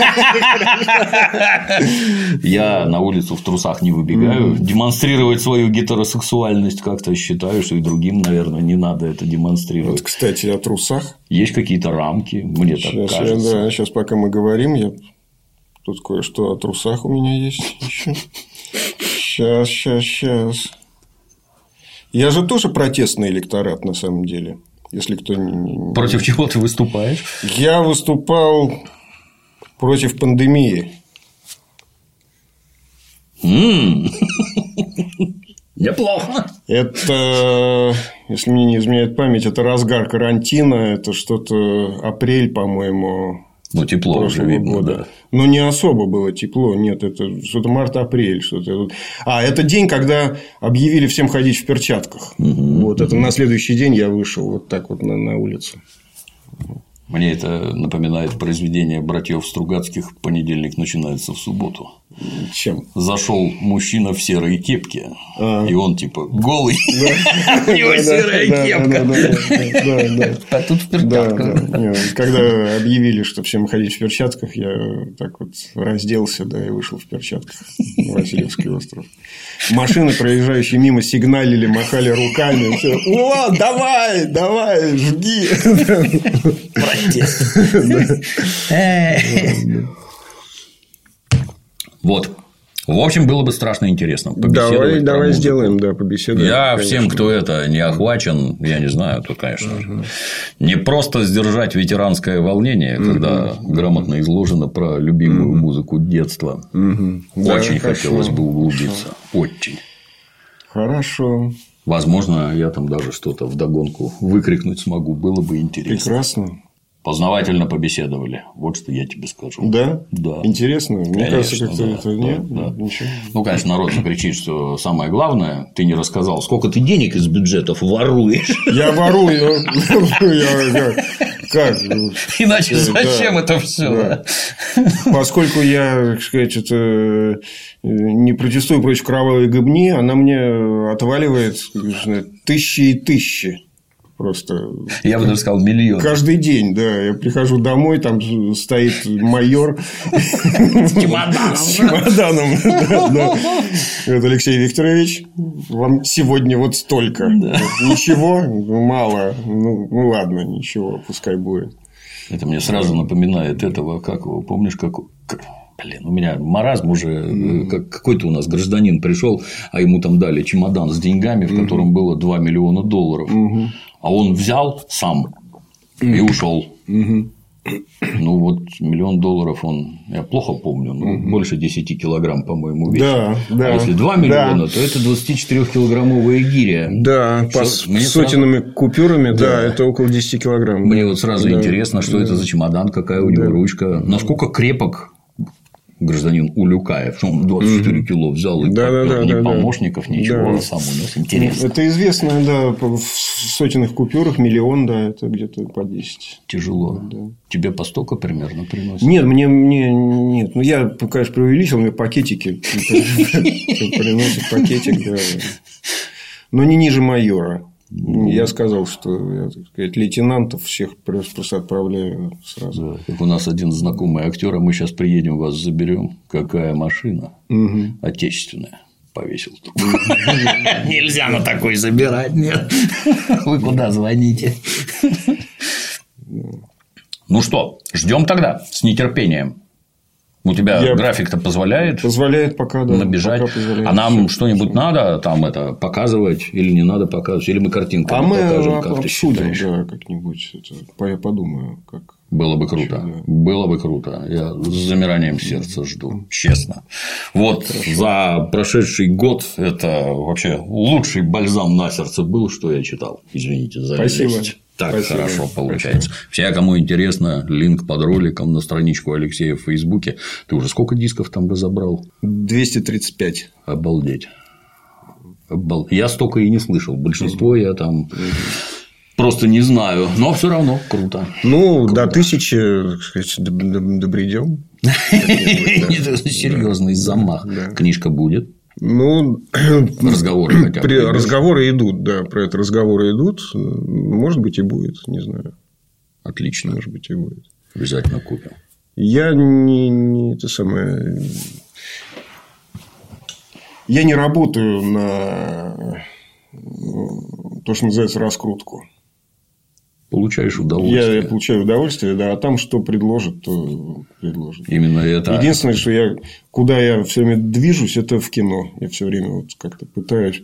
Я на улицу в трусах не выбегаю. Демонстрировать свою гетеросексуальность как-то считаю, что и другим, наверное, не надо это демонстрировать. Вот, кстати, о трусах. Есть какие-то рамки, мне так кажется. Сейчас, пока мы говорим, тут кое-что о трусах у меня есть еще. Сейчас. Я же тоже протестный электорат, на самом деле. Если кто не... Против чего ты выступаешь? Я выступал против пандемии. Неплохо. Это, если мне не изменяет память, это разгар карантина, это что-то апрель, по-моему. Тепло уже видно, да. Но не особо было тепло, нет, это что-то март-апрель, что-то. Это день, когда объявили всем ходить в перчатках. Вот это на следующий день я вышел вот так вот на улицу. Мне это напоминает произведение братьев Стругацких «Понедельник начинается в субботу». Чем? Зашел мужчина в серой кепке, и он типа голый. У него серая кепка. А тут в перчатках. Когда объявили, что всем ходить в перчатках, я так вот разделся, и вышел в перчатках на Васильевский остров. Машины, проезжающие мимо, сигналили, махали руками. О, давай, жги. Протест. Вот. В общем, было бы страшно интересно побеседовать. Давай сделаем, побеседуем. Я всем, кто не охвачен, я не знаю, то, конечно, не просто сдержать ветеранское волнение, когда грамотно изложено про любимую музыку детства. Очень хотелось бы углубиться. Очень. Хорошо. Возможно, я там даже что-то вдогонку выкрикнуть смогу. Было бы интересно. Прекрасно. Познавательно побеседовали. Вот что я тебе скажу. Да? Да. Интересно. Мне кажется, как-то это нет. Ничего. Конечно, народ закричит, что самое главное, ты не рассказал, сколько ты денег из бюджетов воруешь. Я ворую. Как? Иначе зачем это все? Поскольку я, так сказать, не протестую против кровавой гыбни, она мне отваливает тысячи и тысячи. Просто. Я бы даже сказал миллион. Каждый день, да. Я прихожу домой, там стоит майор с чемоданом. Это Алексей Викторович, вам сегодня вот столько. Ничего, мало. Ну ладно, ничего, пускай будет. Это мне сразу напоминает этого, как его, помнишь, как. У меня маразм уже. Какой-то у нас гражданин пришел, а ему там дали чемодан с деньгами, в котором было $2 миллиона. А он взял сам и ушел. Вот $1 миллион он, я плохо помню, больше 10 килограмм, по-моему, весит. Да. А если 2 миллиона, то это 24-килограммовая гиря. Да, с сотенными купюрами, это около 10 килограмм. Мне вот сразу интересно, что это за чемодан, какая у него ручка, насколько крепок гражданин Улюкаев, что он 24 кило взял и ни помощников, ничего, он сам унес. Интересно. Это известно, да, в сотенных купюрах миллион, да, это где-то по 10. Тяжело. Да. Тебе по столько примерно приносят? Нет, мне нет. Ну, я, конечно, преувеличил, мне пакетики приносят пакетик, да. Но не ниже майора. Я сказал, что я, так сказать, лейтенантов всех просто отправляю сразу. Да, как у нас один знакомый актер, а мы сейчас приедем, вас заберем. Какая машина? Отечественная. Повесил. Нельзя на такой забирать, нет. Вы куда звоните? Ну что, ждем тогда с нетерпением. У тебя график-то позволяет? Позволяет пока, да. Набежать. Пока позволяет. А нам что-нибудь надо там это показывать или не надо показывать? Или мы картинками покажем, как ты считаешь? Да, как-нибудь. Это, я подумаю, как. Было бы круто. Да. Было бы круто. Я с замиранием сердца жду, честно. Вот за прошедший год это вообще лучший бальзам на сердце был, что я читал. Извините за лесть. Так хорошо получается. Все, кому интересно, линк под роликом на страничку Алексея в Фейсбуке. Ты уже сколько дисков там разобрал? 235. Обалдеть. Я столько и не слышал. Большинство я там просто не знаю. Но все равно круто. Ну, круто. До 1000, так сказать, добредем. Серьезный замах. Книжка будет. Ну, разговоры хотя бы. Разговоры идут, да, про это разговоры идут. Может быть, и будет, не знаю. Отлично. Может быть, и будет. Обязательно купим. Я не это самое. Я не работаю на то, что называется раскрутку. Получаешь удовольствие. Я получаю удовольствие, да, а там что предложат, то предложат. Именно это. Единственное, что куда я все время движусь, это в кино. Я все время вот как-то пытаюсь,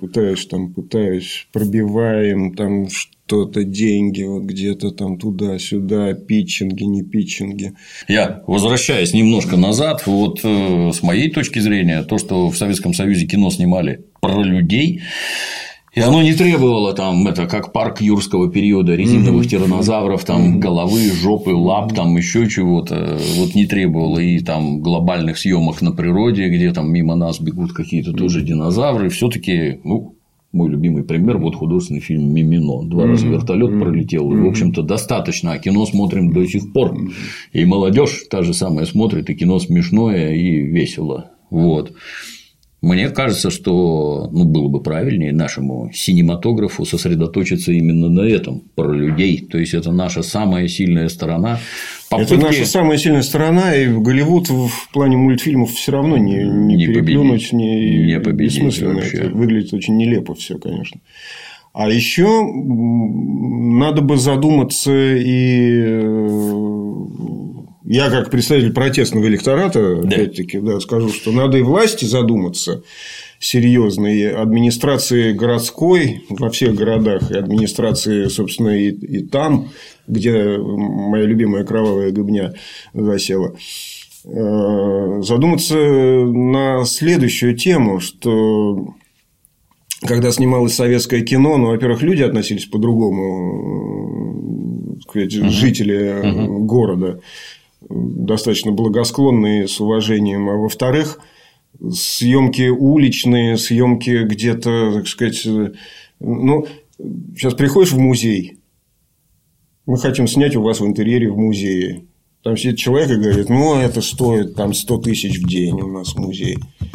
пробиваем там что-то, деньги, вот где-то там туда-сюда, питчинги, не питчинги. Я, возвращаясь немножко назад, вот с моей точки зрения, то, что в Советском Союзе кино снимали про людей. И оно не требовало там, это как парк юрского периода, резиновых тираннозавров, там головы, жопы, лап, там еще чего-то. Вот не требовало и там глобальных съемок на природе, где там мимо нас бегут какие-то тоже динозавры. Все-таки, ну, мой любимый пример, вот художественный фильм «Мимино». 2 раза вертолет пролетел, и, в общем-то, достаточно. А кино смотрим до сих пор. И молодежь та же самая смотрит, и кино смешное и весело. Вот. Мне кажется, что было бы правильнее нашему синематографу сосредоточиться именно на этом, про людей. То есть, это наша самая сильная сторона. Это наша самая сильная сторона, и Голливуд в плане мультфильмов все равно не переплюнуть, не победить. Бессмысленно. Это выглядит очень нелепо все, конечно. А еще надо бы задуматься Я, как представитель протестного электората, опять-таки, скажу, что надо и власти задуматься серьезно, и администрации городской во всех городах, и администрации, собственно, и там, где моя любимая кровавая гыбня засела, задуматься на следующую тему, что когда снималось советское кино, во-первых, люди относились по-другому, жители города, достаточно благосклонные, с уважением, а во-вторых, съемки уличные, съемки где-то, так сказать, сейчас приходишь в музей, мы хотим снять у вас в интерьере в музее, там сидит человек и говорит, это стоит там 100 тысяч в день у нас в музее.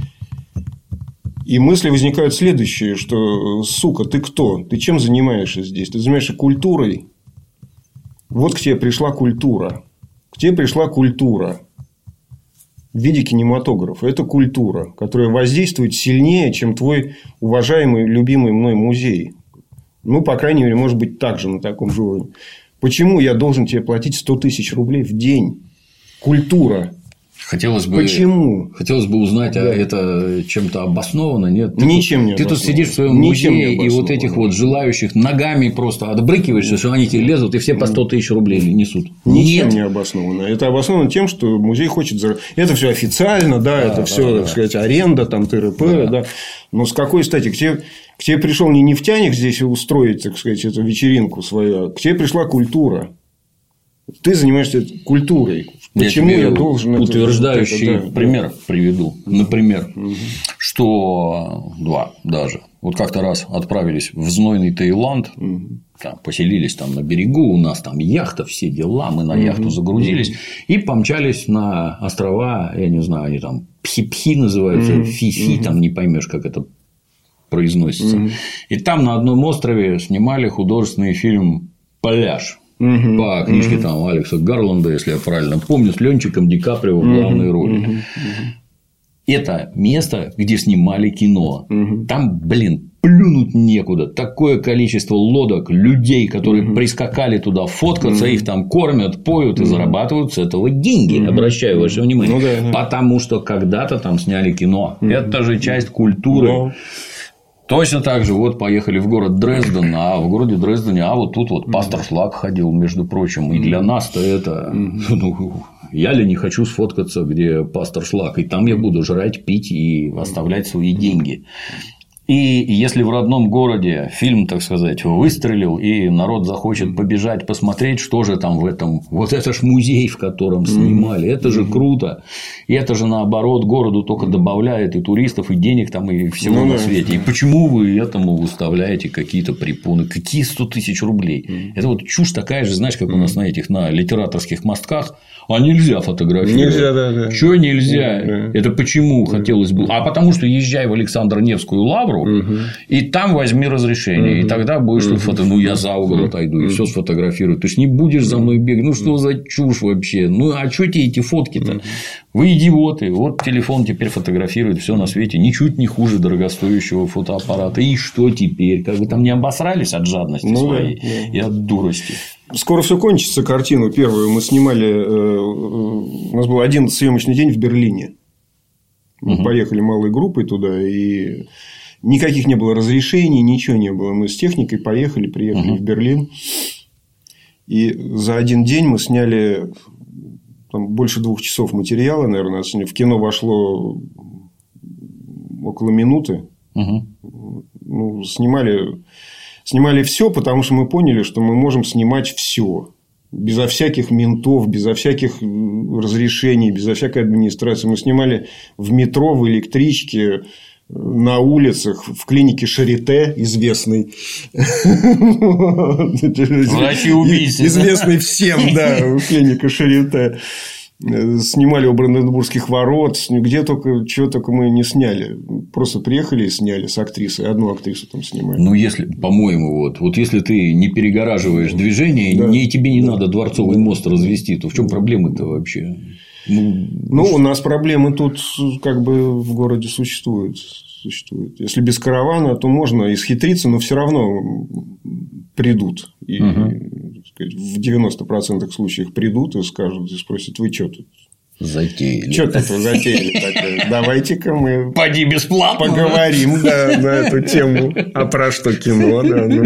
И мысли возникают следующие, что, сука, ты кто? Ты чем занимаешься здесь? Ты занимаешься культурой? Вот к тебе пришла культура. К тебе пришла культура в виде кинематографа. Это культура, которая воздействует сильнее, чем твой уважаемый, любимый мной музей. По крайней мере, может быть, так же, на таком же уровне. Почему я должен тебе платить 100 тысяч рублей в день? Культура. Почему? Хотелось бы узнать, а это чем-то обосновано? Нет? Ничем не обосновано. Ты тут сидишь в своем музее, и вот этих вот желающих ногами просто отбрыкиваешься, что они тебе лезут, и все по 100 тысяч рублей несут. Ничем не обосновано. Это обосновано тем, что музей хочет заработать. Это все официально, это все, так сказать, аренда, там, ТРП. Но с какой стати? К тебе пришел не нефтяник здесь устроить, так сказать, эту вечеринку свою, а к тебе пришла культура. Ты занимаешься культурой. Почему я должен утверждающий пример приведу. Например, что два даже. Вот как-то раз отправились в знойный Таиланд, там, поселились там на берегу, у нас там яхта, все дела, мы на яхту загрузились и помчались на острова, я не знаю, они там Пхи-Пхи называются, Фи-Фи, там не поймешь, как это произносится. И там на одном острове снимали художественный фильм «Пляж». По книжке там Алекса Гарланда, если я правильно помню, с Ленчиком Ди Каприо в главной роли. Это место, где снимали кино. Там, плюнуть некуда. Такое количество лодок, людей, которые прискакали туда фоткаться, их там кормят, поют и зарабатывают с этого деньги. Обращаю ваше внимание. Потому что когда-то там сняли кино. Это же часть культуры. Точно так же, вот поехали в город Дрезден, а в городе Дрездене, вот тут вот пастор Шлак ходил, между прочим, и для нас-то это, я ли не хочу сфоткаться, где пастор Шлак, и там я буду жрать, пить и оставлять свои деньги. И если в родном городе фильм, так сказать, выстрелил, и народ захочет побежать посмотреть, что же там в этом, вот это ж музей, в котором снимали, это же круто, и это же наоборот городу только добавляет и туристов, и денег там, и всего на свете. И почему вы этому выставляете какие-то препоны, какие 100 тысяч рублей? Это вот чушь такая же, знаешь, как у нас на этих на литераторских мостках. А нельзя фотографировать. Нельзя, да. Чего нельзя? Это почему хотелось бы? А потому что езжай в Александро-Невскую лавру, и там возьми разрешение. И тогда будешь тут фото. Я за угол отойду и все сфотографирую. Ты ж не будешь за мной бегать. Что за чушь вообще? А что тебе эти фотки-то? Вы идиоты. Вот телефон теперь фотографирует все на свете. Ничуть не хуже дорогостоящего фотоаппарата. И что теперь? Как вы там не обосрались от жадности своей и от дурости? Скоро все кончится. Картину первую мы снимали. У нас был один съемочный день в Берлине. Мы поехали малой группой туда, и никаких не было разрешений, ничего не было. Мы с техникой приехали в Берлин. И за один день мы сняли там больше 2 часов материала, наверное. В кино вошло около минуты. Снимали все, потому что мы поняли, что мы можем снимать все. Безо всяких ментов, безо всяких разрешений, безо всякой администрации. Мы снимали в метро, в электричке, на улицах, в клинике Шарите, известной. Врачи-убийцы. Известный всем, да, клиника Шарите. Снимали у Бранденбургских ворот, где только, чего только мы не сняли. Просто приехали и сняли с актрисой. Одну актрису там снимали. Если, по-моему, вот если ты не перегораживаешь движение, тебе не надо Дворцовый мост развести, то в чем проблема-то вообще? У нас проблемы тут как бы в городе существуют. Если без каравана, то можно исхитриться, но все равно придут. И в 90% случаев придут и скажут, и спросят: вы что тут затеяли? Что тут вы затеяли такое? Давайте-ка мы поди бесплатно поговорим на эту тему. А про что кино?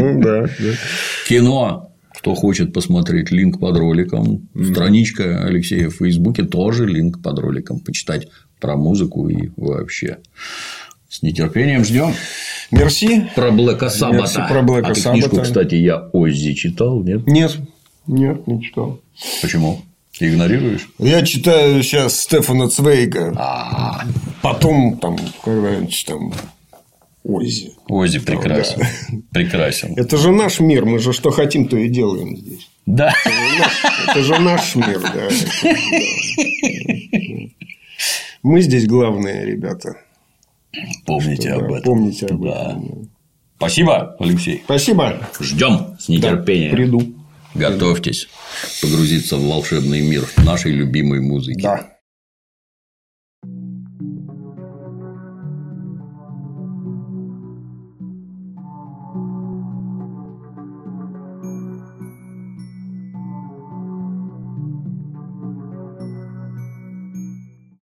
Кино. Кто хочет посмотреть, линк под роликом. Страничка Алексея в Фейсбуке тоже линк под роликом. Почитать про музыку и вообще. С нетерпением ждем. Мерси. Про Блэка Саббата. А ты книжку, кстати, я Оззи читал, нет? Нет, не читал. Почему? Ты игнорируешь? Я читаю сейчас Стефана Цвейга. Потом там когда-нибудь там Оззи. Оззи прекрасен. Прекрасен. Это же наш мир. Мы же что хотим, то и делаем здесь. Да. Это же наш мир, да. Мы здесь главные, ребята. Помните об этом. Помните об этом. Да. Спасибо, Алексей. Спасибо. Ждем с нетерпением. Приду. Готовьтесь погрузиться в волшебный мир нашей любимой музыки. Да.